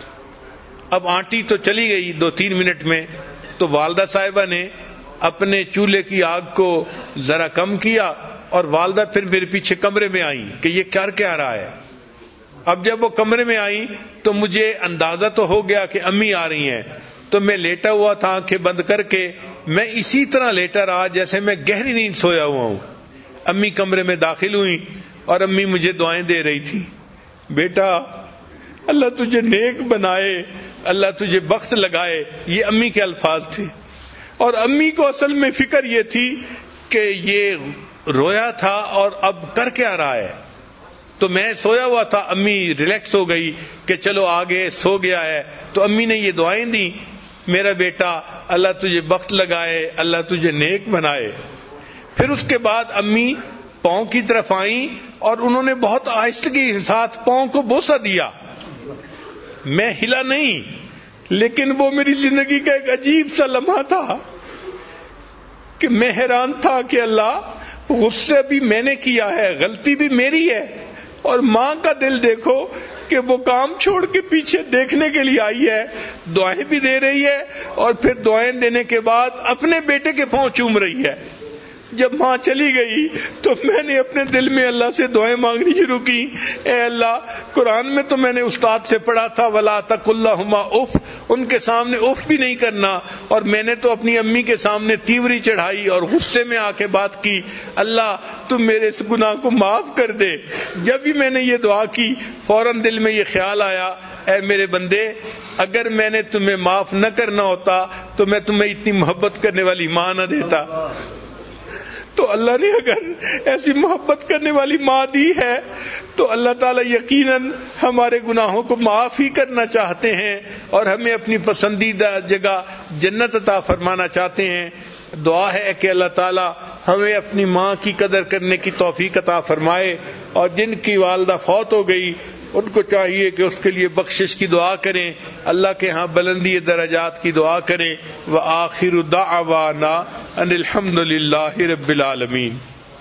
اب آنٹی تو چلی گئی دو تین منٹ میں، تو والدہ صاحبہ نے اپنے چولہے کی آگ کو ذرا کم کیا، اور والدہ پھر میرے پیچھے کمرے میں آئی کہ یہ کر کیا رہا ہے۔ اب جب وہ کمرے میں آئی تو مجھے اندازہ تو ہو گیا کہ امی آ رہی ہیں، تو میں لیٹا ہوا تھا آنکھیں بند کر کے، میں اسی طرح لیٹا رہا جیسے میں گہری نیند سویا ہوا ہوں۔ امی کمرے میں داخل ہوئی اور امی مجھے دعائیں دے رہی تھی، بیٹا اللہ تجھے نیک بنائے، اللہ تجھے بخت لگائے، یہ امی کے الفاظ تھے۔ اور امی کو اصل میں فکر یہ تھی کہ یہ رویا تھا اور اب کر کیا رہا ہے۔ تو میں سویا ہوا تھا، امی ریلیکس ہو گئی کہ چلو آگے سو گیا ہے، تو امی نے یہ دعائیں دی، میرا بیٹا اللہ تجھے بخت لگائے، اللہ تجھے نیک بنائے۔ پھر اس کے بعد امی پاؤں کی طرف آئیں اور انہوں نے بہت آہستگی کے ساتھ پاؤں کو بوسہ دیا۔ میں ہلا نہیں، لیکن وہ میری زندگی کا ایک عجیب سا لمحہ تھا کہ میں حیران تھا کہ اللہ غصہ بھی میں نے کیا ہے، غلطی بھی میری ہے، اور ماں کا دل دیکھو کہ وہ کام چھوڑ کے پیچھے دیکھنے کے لیے آئی ہے، دعائیں بھی دے رہی ہے، اور پھر دعائیں دینے کے بعد اپنے بیٹے کے پاؤں چوم رہی ہے۔ جب ماں چلی گئی تو میں نے اپنے دل میں اللہ سے دعائیں مانگنی شروع کی، اے اللہ قرآن میں تو میں نے استاد سے پڑھا تھا وَلَا تَقُلْ لَهُمَا اُف، ان کے سامنے اف بھی نہیں کرنا، اور میں نے تو اپنی امی کے سامنے تیوری چڑھائی اور غصے میں آ کے بات کی، اللہ تم میرے اس گناہ کو معاف کر دے۔ جب بھی میں نے یہ دعا کی فوراً دل میں یہ خیال آیا، اے میرے بندے اگر میں نے تمہیں معاف نہ کرنا ہوتا تو میں تمہیں اتنی محبت کرنے والی ماں نہ دیتا۔ تو اللہ نے اگر ایسی محبت کرنے والی ماں دی ہے تو اللہ تعالیٰ یقیناً ہمارے گناہوں کو معاف ہی کرنا چاہتے ہیں اور ہمیں اپنی پسندیدہ جگہ جنت عطا فرمانا چاہتے ہیں۔ دعا ہے کہ اللہ تعالیٰ ہمیں اپنی ماں کی قدر کرنے کی توفیق عطا فرمائے، اور جن کی والدہ فوت ہو گئی ان کو چاہیے کہ اس کے لیے بخشش کی دعا کریں، اللہ کے ہاں بلندی درجات کی دعا کریں۔ وآخر دعوانا ان الحمد للہ رب العالمین۔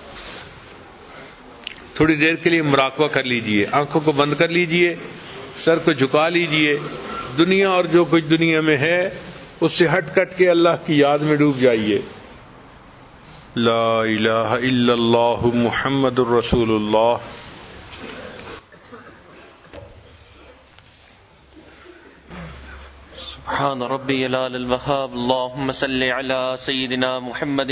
تھوڑی دیر کے لیے مراقبہ کر لیجئے، آنکھوں کو بند کر لیجئے، سر کو جھکا لیجئے، دنیا اور جو کچھ دنیا میں ہے اس سے ہٹ کٹ کے اللہ کی یاد میں ڈوب جائیے۔ لا الہ الا اللہ محمد الرسول اللہ۔ سبحان ربی العلی الوہاب، اللہم صلی علی سیدنا محمد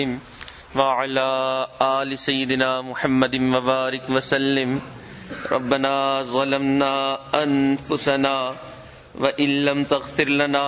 وعلى آل سيدنا محمد وبارك وسلم۔ ربنا ظلمنا أنفسنا وإن لم تغفر لنا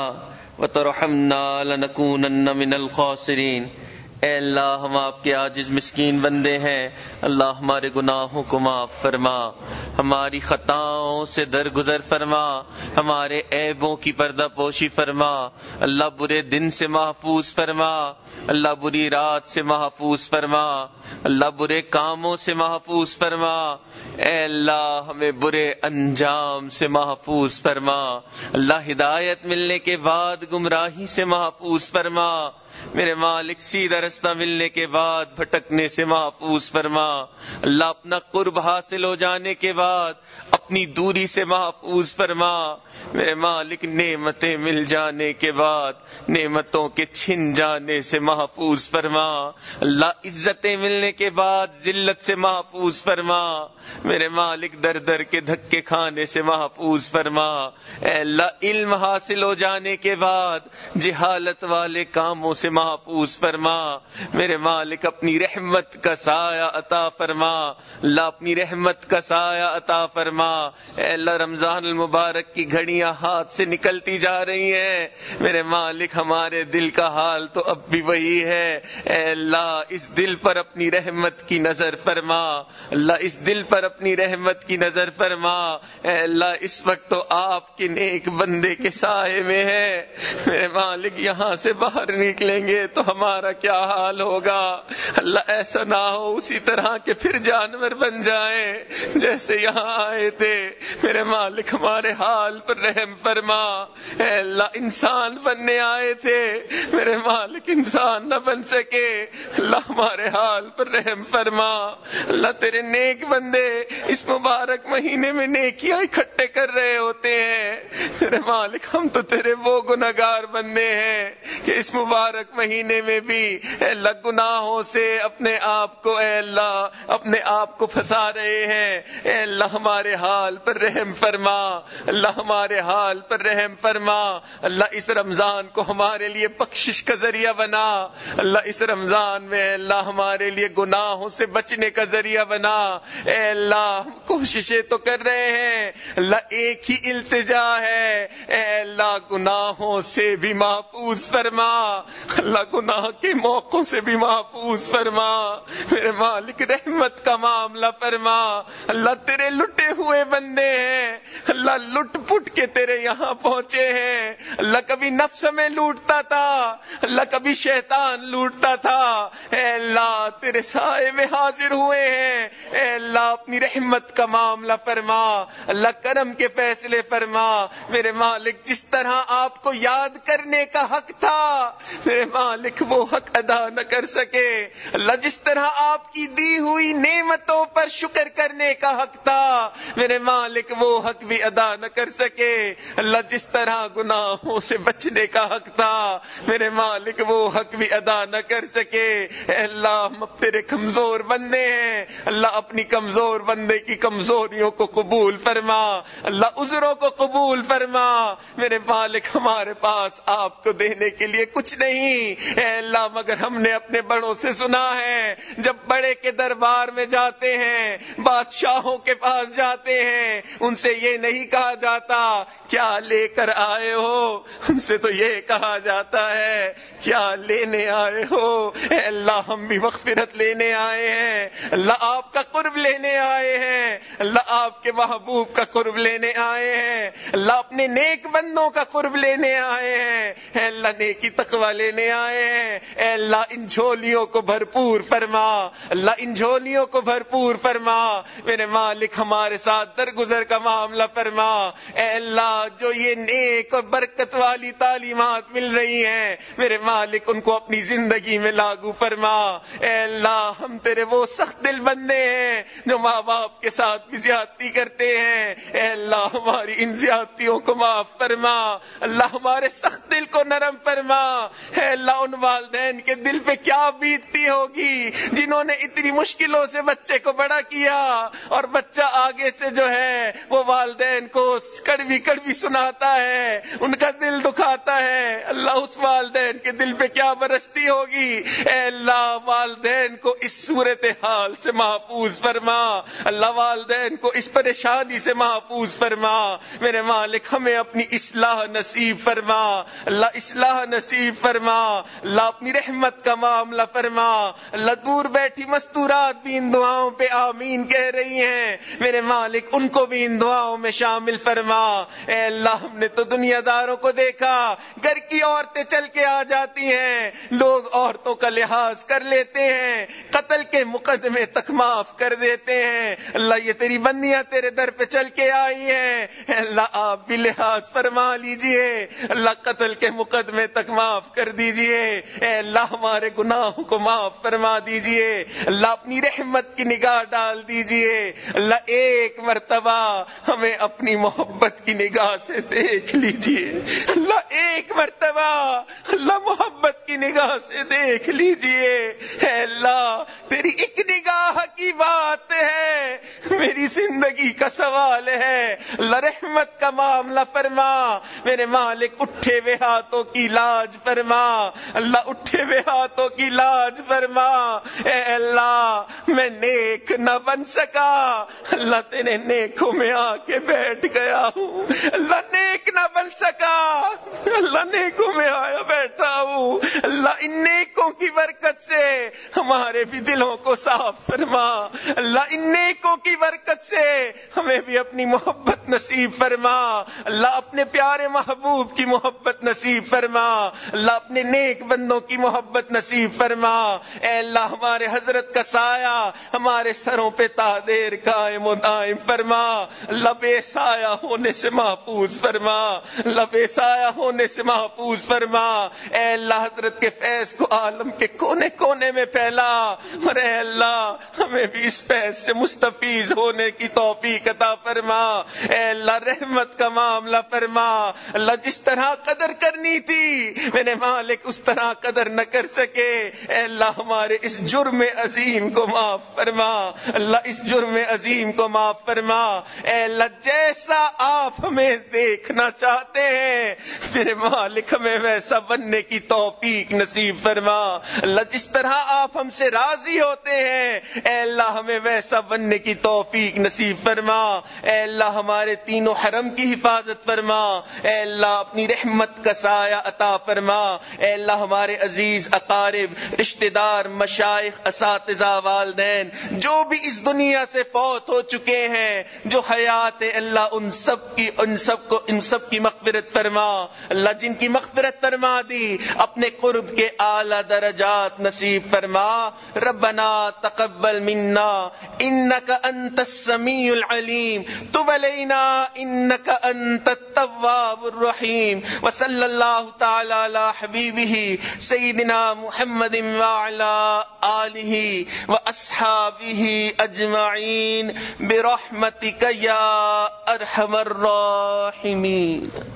وترحمنا لنكونن من الخاسرين۔ اے اللہ ہم آپ کے عاجز مسکین بندے ہیں، اللہ ہمارے گناہوں کو معاف فرما، ہماری خطاؤں سے درگزر فرما، ہمارے عیبوں کی پردہ پوشی فرما، اللہ برے دن سے محفوظ فرما، اللہ بری رات سے محفوظ فرما، اللہ برے کاموں سے محفوظ فرما، اے اللہ ہمیں برے انجام سے محفوظ فرما، اللہ ہدایت ملنے کے بعد گمراہی سے محفوظ فرما، میرے مالک سیدھا رستہ ملنے کے بعد بھٹکنے سے محفوظ فرما، اللہ اپنا قرب حاصل ہو جانے کے بعد اپنی دوری سے محفوظ فرما، میرے مالک نعمتیں مل جانے کے بعد نعمتوں کے چھن جانے سے محفوظ فرما، اللہ عزتیں ملنے کے بعد ذلت سے محفوظ فرما، میرے مالک در در کے دھکے کھانے سے محفوظ فرما، اے اللہ علم حاصل ہو جانے کے بعد جہالت والے کاموں سے محفوظ فرما، میرے مالک اپنی رحمت کا سایہ عطا فرما، اللہ اپنی رحمت کا سایہ عطا فرما، اے اللہ رمضان المبارک کی گھڑیاں ہاتھ سے نکلتی جا رہی ہیں، میرے مالک ہمارے دل کا حال تو اب بھی وہی ہے، اے اللہ اس دل پر اپنی رحمت کی نظر فرما، اللہ اس دل پر اپنی رحمت کی نظر فرما، اے اللہ اس وقت تو آپ کے نیک بندے کے سائے میں ہے، میرے مالک یہاں سے باہر نکلیں گے تو ہمارا کیا حال ہوگا، اللہ ایسا نہ ہو اسی طرح کے پھر جانور بن جائیں جیسے یہاں آئے تھے، میرے مالک ہمارے حال پر رحم فرما، اے اللہ انسان بننے آئے تھے، میرے مالک انسان نہ بن سکے، اللہ ہمارے حال پر رحم فرما، اللہ تیرے نیک بندے اس مبارک مہینے میں نیکیاں اکٹھے کر رہے ہوتے ہیں، میرے مالک ہم تو تیرے وہ گناہگار بندے ہیں کہ اس مبارک مہینے میں بھی اے اللہ گناہوں سے اپنے آپ کو اے اللہ اپنے آپ کو پھنسا رہے ہیں، اے اللہ ہمارے حال پر رحم فرما، اللہ ہمارے حال پر رحم فرما، اللہ اس رمضان کو ہمارے لیے بخشش کا ذریعہ بنا، اللہ اس رمضان میں اے اللہ ہمارے لیے گناہوں سے بچنے کا ذریعہ بنا، اے اللہ ہم کوششیں تو کر رہے ہیں، اللہ ایک ہی التجا ہے، اے اللہ گناہوں سے بھی محفوظ فرما، اللہ گناہ کے موقعوں سے بھی محفوظ فرما، میرے مالک رحمت کا معاملہ فرما، اللہ تیرے لٹے ہوئے بندے ہیں، اللہ لٹ پٹ کے تیرے یہاں پہنچے ہیں، اللہ کبھی نفس میں لوٹتا تھا، اللہ کبھی شیطان لوٹتا تھا، اے اللہ تیرے سائے میں حاضر ہوئے ہیں، اے اللہ اپنی رحمت کا معاملہ فرما، اللہ کرم کے فیصلے فرما، میرے مالک جس طرح آپ کو یاد کرنے کا حق تھا میرے مالک وہ حق ادا نہ کر سکے، اللہ جس طرح آپ کی دی ہوئی نعمتوں پر شکر کرنے کا حق تھا میرے مالک وہ حق بھی ادا نہ کر سکے، اللہ جس طرح گناہوں سے بچنے کا حق تھا میرے مالک وہ حق بھی ادا نہ کر سکے، اے اللہ ہم تیرے کمزور بندے ہیں، اللہ اپنی کمزور بندے کی کمزوریوں کو قبول فرما، اللہ عذروں کو قبول فرما، میرے مالک ہمارے پاس آپ کو دینے کے لیے کچھ نہیں، اے اللہ مگر ہم نے اپنے بڑوں سے سنا ہے جب بڑے کے دربار میں جاتے ہیں بادشاہوں کے پاس جاتے ہیں ان سے یہ نہیں کہا جاتا کیا لے کر آئے ہو، ان سے تو یہ کہا جاتا ہے کیا لینے آئے ہو، اے اللہ ہم بھی مغفرت لینے آئے ہیں، اللہ آپ کا قرب لینے آئے ہیں، اللہ آپ کے محبوب کا قرب لینے آئے ہیں، اللہ اپنے نیک بندوں کا قرب لینے آئے ہیں، اے اللہ نیکی تقوی لینے آئے ہیں، اے اللہ ان جھولیوں کو بھرپور فرما، اللہ ان جھولیوں کو بھرپور فرما، میرے مالک ہمارے ساتھ درگزر کا معاملہ فرما، اے اللہ جو یہ نیک اور برکت والی تعلیمات مل رہی ہیں میرے مالک ان کو اپنی زندگی میں لاگو فرما، اے اللہ ہم تیرے وہ سخت دل بندے ہیں جو ماں باپ کے ساتھ بھی زیادتی کرتے ہیں، اے اللہ ہماری ان زیادتیوں کو معاف فرما، اللہ ہمارے سخت دل کو نرم فرما۔ اے اللہ ان والدین کے دل پہ کیا بیتتی ہوگی جنہوں نے اتنی مشکلوں سے بچے کو بڑا کیا، اور بچہ آگے سے جو ہے وہ والدین کو کڑوی کڑوی سناتا ہے، ان کا دل دکھاتا ہے۔ اللہ اس والدین کے دل پہ کیا برستی ہوگی۔ اے اللہ والدین کو اس صورتحال سے محفوظ فرما، اللہ والدین کو اس پریشانی سے محفوظ فرما۔ میرے مالک ہمیں اپنی اصلاح نصیب فرما، اللہ اصلاح نصیب فرما، اللہ اپنی رحمت کا معاملہ فرما۔ اللہ دور بیٹھی مستورات بھی ان دعاؤں پہ آمین کہہ رہی ہیں، میرے مالک ان کو بھی ان دعاؤں میں شامل فرما۔ اے اللہ ہم نے تو دنیا داروں کو دیکھا، گھر کی عورتیں چل کے آ جاتی ہیں، لوگ عورتوں کا لحاظ کر لیتے ہیں، قتل کے مقدمے تک معاف کر دیتے ہیں۔ اللہ یہ تیری بندیاں تیرے در پہ چل کے آئی ہیں، اے اللہ آپ بھی لحاظ فرما لیجئے، اللہ قتل کے مقدمے تک معاف کر دیجئے، اے اللہ ہمارے گناہوں کو معاف فرما دیجئے، اللہ اپنی رحمت کی نگاہ ڈال دیجئے، اللہ ایک مرتبہ ہمیں اپنی محبت کی نگاہ سے دیکھ لیجئے، اللہ ایک مرتبہ اللہ محبت کی نگاہ سے دیکھ لیجئے۔ اے اللہ تیری ایک نگاہ کی بات ہے، میری زندگی کا سوال ہے، اللہ رحمت کا معاملہ فرما، میرے مالک اٹھے ہوئے ہاتھوں کی لاج فرما، اللہ اٹھے ہوئے ہاتھوں کی لاج فرما۔ اے اللہ میں نیک نہ بن سکا، اللہ تیرے نیکوں میں آ کے بیٹھ گیا ہوں، اللہ نیک نہ بن سکا، اللہ نیکوں میں آیا بیٹھا ہوں، اللہ ان نیکوں کی برکت سے ہمارے بھی دلوں کو صاف فرما، اللہ ان نیکوں کی برکت سے ہمیں بھی اپنی محبت نصیب فرما، اللہ اپنے پیارے محبوب کی محبت نصیب فرما، اللہ اپنے نیک بندوں کی محبت نصیب فرما۔ اے اللہ ہمارے حضرت کا سایہ ہمارے سروں پہ تا دیر قائم و دائم فرما، اللہ بے سایہ ہونے سے محفوظ فرما، اللہ بے سایہ ہونے سے محفوظ فرما۔ اے اللہ حضرت کے فیض کو عالم کے کونے کونے میں پھیلا، اور اے اللہ ہمیں بھی اس فیض سے مستفیض ہونے کی توفیق عطا فرما۔ اے اللہ رحمت کا معاملہ فرما، اللہ جس طرح قدر کرنی تھی میرے مالک اس طرح قدر نہ کر سکے، اے اللہ ہمارے اس جرم عظیم کو معاف فرما، اللہ اس جرم عظیم کو معاف فرما۔ اے اللہ جیسا آپ ہمیں دیکھنا چاہتے ہیں میرے مالک ہمیں ویسا بننے کی توفیق نصیب فرما، اللہ جس طرح آپ ہم سے راضی ہوتے ہیں اے اللہ ہمیں ویسا بننے کی توفیق نصیب فرما۔ اے اللہ ہمارے تینوں حرم کی حفاظت فرما، اے اللہ اپنی رحمت کا سایہ عطا فرما۔ اے اللہ ہمارے عزیز اقارب، رشتہ دار، مشائخ، اساتذہ، والدین جو بھی اس دنیا سے فوت ہو چکے ہیں، جو حیات اللہ ان سب کی ان سب کو ان سب کی مغفرت فرما، اللہ جن کی مغفرت فرما دی اپنے قرب کے اعلی درجات نصیب فرما۔ ربنا تقبل منا انک انت السمیع العلیم، تب علینا انک انت التواب الرحیم، وصلی اللہ تعالی علی حبیبہ سیدنا محمد وعلی آلہ واصحابہ اجمعین برحمتک یا ارحم الراحمین۔